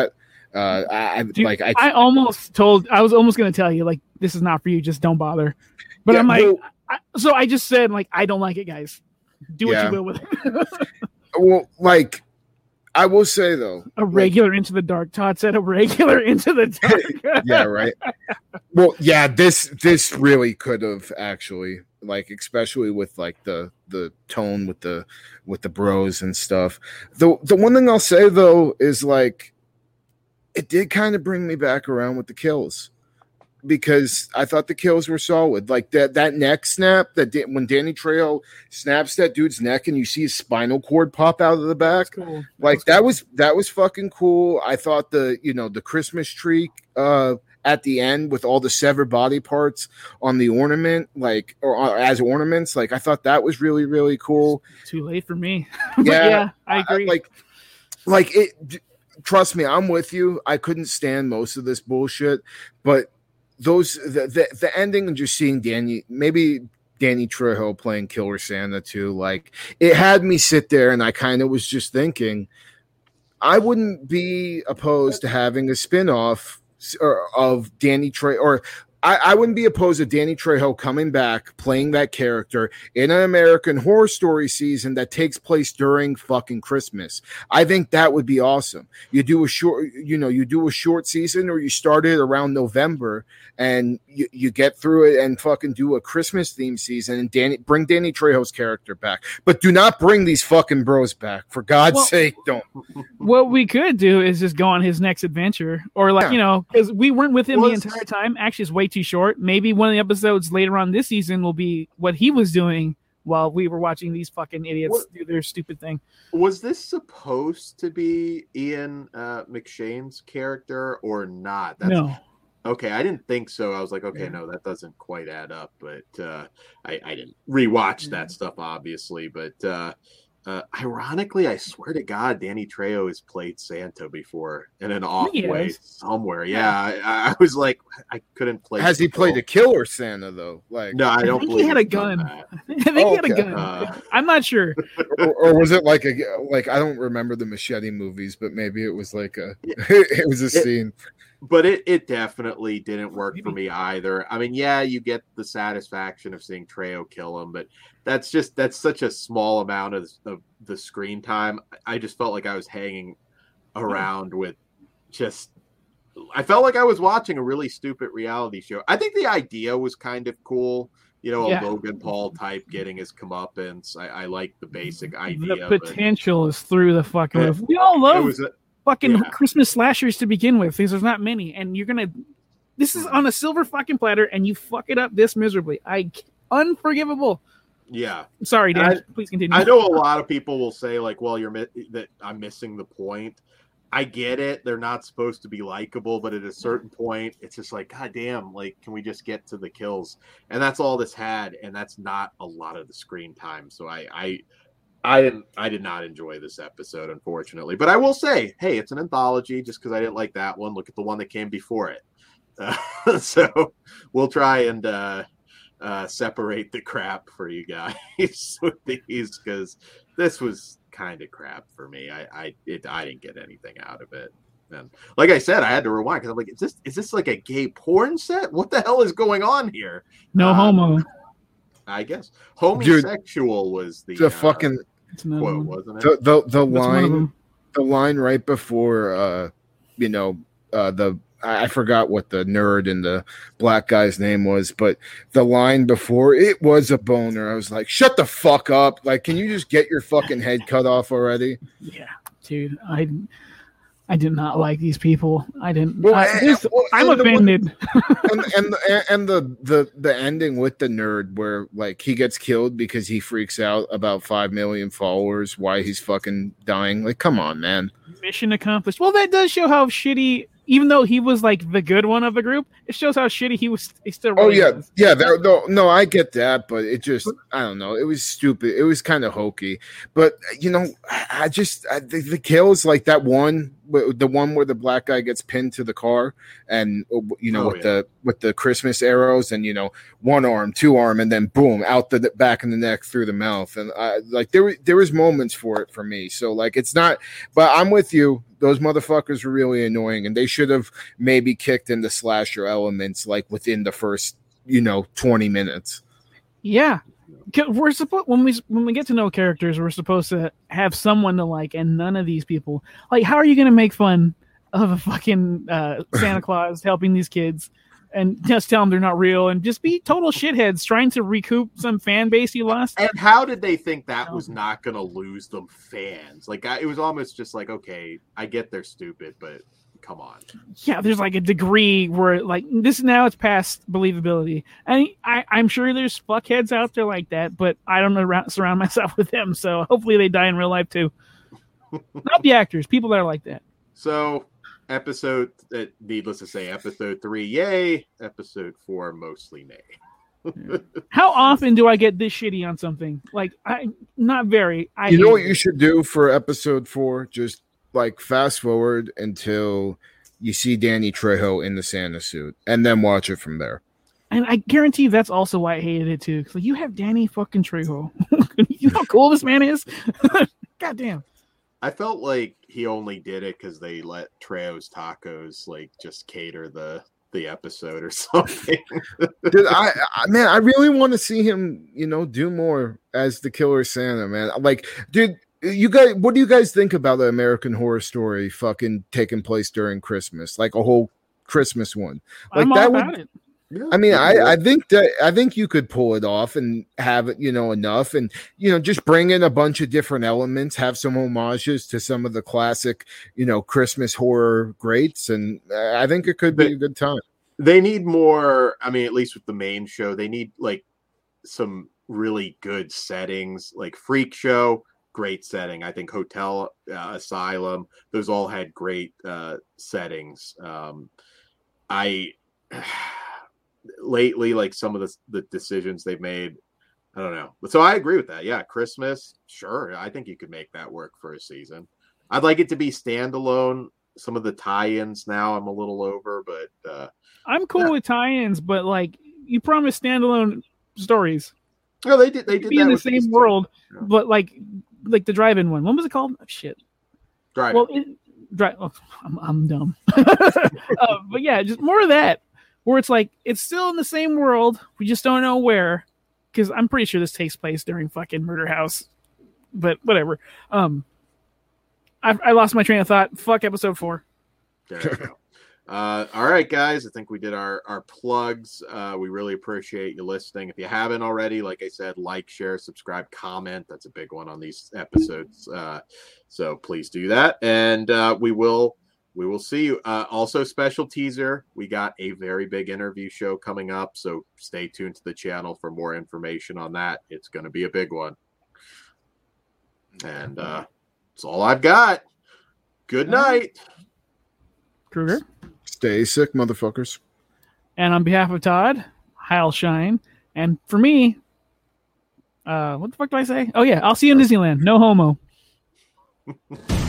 I was almost going to tell you, like, this is not for you. Just don't bother. But yeah, I'm like, so I just said, like, I don't like it, guys. Do what you will with it. Well, like, I will say though, a regular Into the Dark. Todd said a regular Into the Dark. Yeah, right. Well, yeah, this really could have actually, like, especially with like the tone with the bros and stuff. The one thing I'll say though is, like, it did kind of bring me back around with the kills, because I thought the kills were solid. Like that neck snap, when Danny Trejo snaps that dude's neck and you see his spinal cord pop out of the back, cool. Like that was fucking cool. I thought the Christmas tree at the end with all the severed body parts on the ornament, like, or as ornaments, like, I thought that was really, really cool. Too late for me. Yeah, I agree. Like it. Trust me, I'm with you. I couldn't stand most of this bullshit, but the ending and just seeing Danny Trejo playing Killer Santa too, like, it had me sit there, and I kind of was just thinking, I wouldn't be opposed to having a spin-off of Danny Trejo, or I wouldn't be opposed to Danny Trejo coming back, playing that character in an American Horror Story season that takes place during fucking Christmas. I think that would be awesome. You do a short season, or you start it around November, and you get through it and fucking do a Christmas themed season, and bring Danny Trejo's character back. But do not bring these fucking bros back. For God's sake, don't. What we could do is just go on his next adventure, or because we weren't with him the entire time. Actually, it's way too short. Maybe one of the episodes later on this season will be what he was doing while we were watching these fucking idiots do their stupid thing. Was this supposed to be Ian McShane's character or not? No. Okay, I didn't think so. I was like, okay, no, that doesn't quite add up. But I didn't rewatch that stuff, obviously. But ironically, I swear to God, Danny Trejo has played Santa before in an off way somewhere. Yeah, I was like, I couldn't play. Has he played a Killer Santa though? Like, no, I don't. I think he had a gun. I think he had a gun. I'm not sure. or was it like I don't remember the Machete movies, but maybe it was like it was a scene. But it definitely didn't work for me either. I mean, yeah, you get the satisfaction of seeing Trejo kill him, but that's such a small amount of the screen time. I just felt like I was hanging around with I felt like I was watching a really stupid reality show. I think the idea was kind of cool. A Logan Paul type getting his comeuppance. I like the basic idea. The potential is through the fucking roof. We all love fucking Christmas slashers to begin with, because there's not many, and this is on a silver fucking platter, and you fuck it up this miserably. Unforgivable. Yeah. Sorry, Dan. Please continue. I know a lot of people will say, like, well, that I'm missing the point. I get it. They're not supposed to be likable, but at a certain point, it's just like, God damn, like, can we just get to the kills? And that's all this had, and that's not a lot of the screen time. So I did not enjoy this episode, unfortunately. But I will say, hey, it's an anthology. Just because I didn't like that one, look at the one that came before it. So we'll try and separate the crap for you guys with these, because this was kind of crap for me. I didn't get anything out of it. And like I said, I had to rewind because I'm like, is this like a gay porn set? What the hell is going on here? No homo. I guess homosexual was the fucking quote, wasn't it? The line right before I forgot what the nerd and the black guy's name was, but the line before it was a boner. I was like, shut the fuck up. Like, can you just get your fucking head cut off already? Yeah, dude. I did not like these people. I didn't. I'm offended. And the ending with the nerd where, like, he gets killed because he freaks out about 5 million followers. Why he's fucking dying? Like, come on, man. Mission accomplished. Well, that does show how shitty. Even though he was like the good one of the group, it shows how shitty he was. He still. Really was. No, I get that, but it just, I don't know. It was stupid. It was kind of hokey, but the kills, like that one the one where the black guy gets pinned to the car, and with the Christmas arrows, and one arm, two arm, and then boom, out the back of the neck through the mouth, and there was moments for it for me. So like it's not, but I'm with you. Those motherfuckers were really annoying, and they should have maybe kicked into slasher elements like within the first 20 minutes. Yeah. We're supposed when we get to know characters, we're supposed to have someone to like, and none of these people like. How are you going to make fun of a fucking Santa Claus helping these kids and just tell them they're not real and just be total shitheads trying to recoup some fan base you lost? And how did they think that was not going to lose them fans? Like it was almost just like, okay, I get they're stupid, but come on. Yeah, there's like a degree where like this now it's past believability, and I'm sure there's fuckheads out there like that, but I don't surround myself with them, so hopefully they die in real life too. Not the actors, people that are like that. So needless to say, episode 3 yay, episode 4 mostly nay. How often do I get this shitty on something? Like not very. You know what you should do for episode 4? Just like fast forward until you see Danny Trejo in the Santa suit, and then watch it from there. And I guarantee that's also why I hated it too. Because like, you have Danny fucking Trejo. You know how cool this man is. God damn. I felt like he only did it because they let Trejo's Tacos like just cater the episode or something. Dude, I really want to see him, do more as the Killer Santa, man. Like, dude. You guys, what do you guys think about the American Horror Story fucking taking place during Christmas, like a whole Christmas one? Like I'm that all would. about it. Yeah, I mean, I think you could pull it off and have it, enough, and just bring in a bunch of different elements, have some homages to some of the classic, Christmas horror greats, and I think it could be a good time. They need more. I mean, at least with the main show, they need like some really good settings, like Freak Show. Great setting. I think Hotel Asylum, those all had great settings. Lately, like some of the decisions they've made, I don't know. So I agree with that. Yeah, Christmas, sure. I think you could make that work for a season. I'd like it to be standalone. Some of the tie-ins now I'm a little over, but I'm cool with tie-ins, but like you promised standalone stories. No, they did. They did be in the same world, but like the drive-in one. What was it called? Oh, shit. Drive-in. Well, I'm dumb. But yeah, just more of that, where it's like it's still in the same world. We just don't know where, because I'm pretty sure this takes place during fucking Murder House. But whatever. I lost my train of thought. Fuck episode 4. There you go. All right, guys. I think we did our plugs. We really appreciate you listening. If you haven't already, like I said, like, share, subscribe, comment. That's a big one on these episodes. So please do that. And we will see you. Also, special teaser. We got a very big interview show coming up. So stay tuned to the channel for more information on that. It's going to be a big one. And that's all I've got. Good night. Kruger. Stay sick, motherfuckers. And on behalf of Todd, Heil Shine. And for me, what the fuck do I say? Oh, yeah, I'll see you in Disneyland. No homo.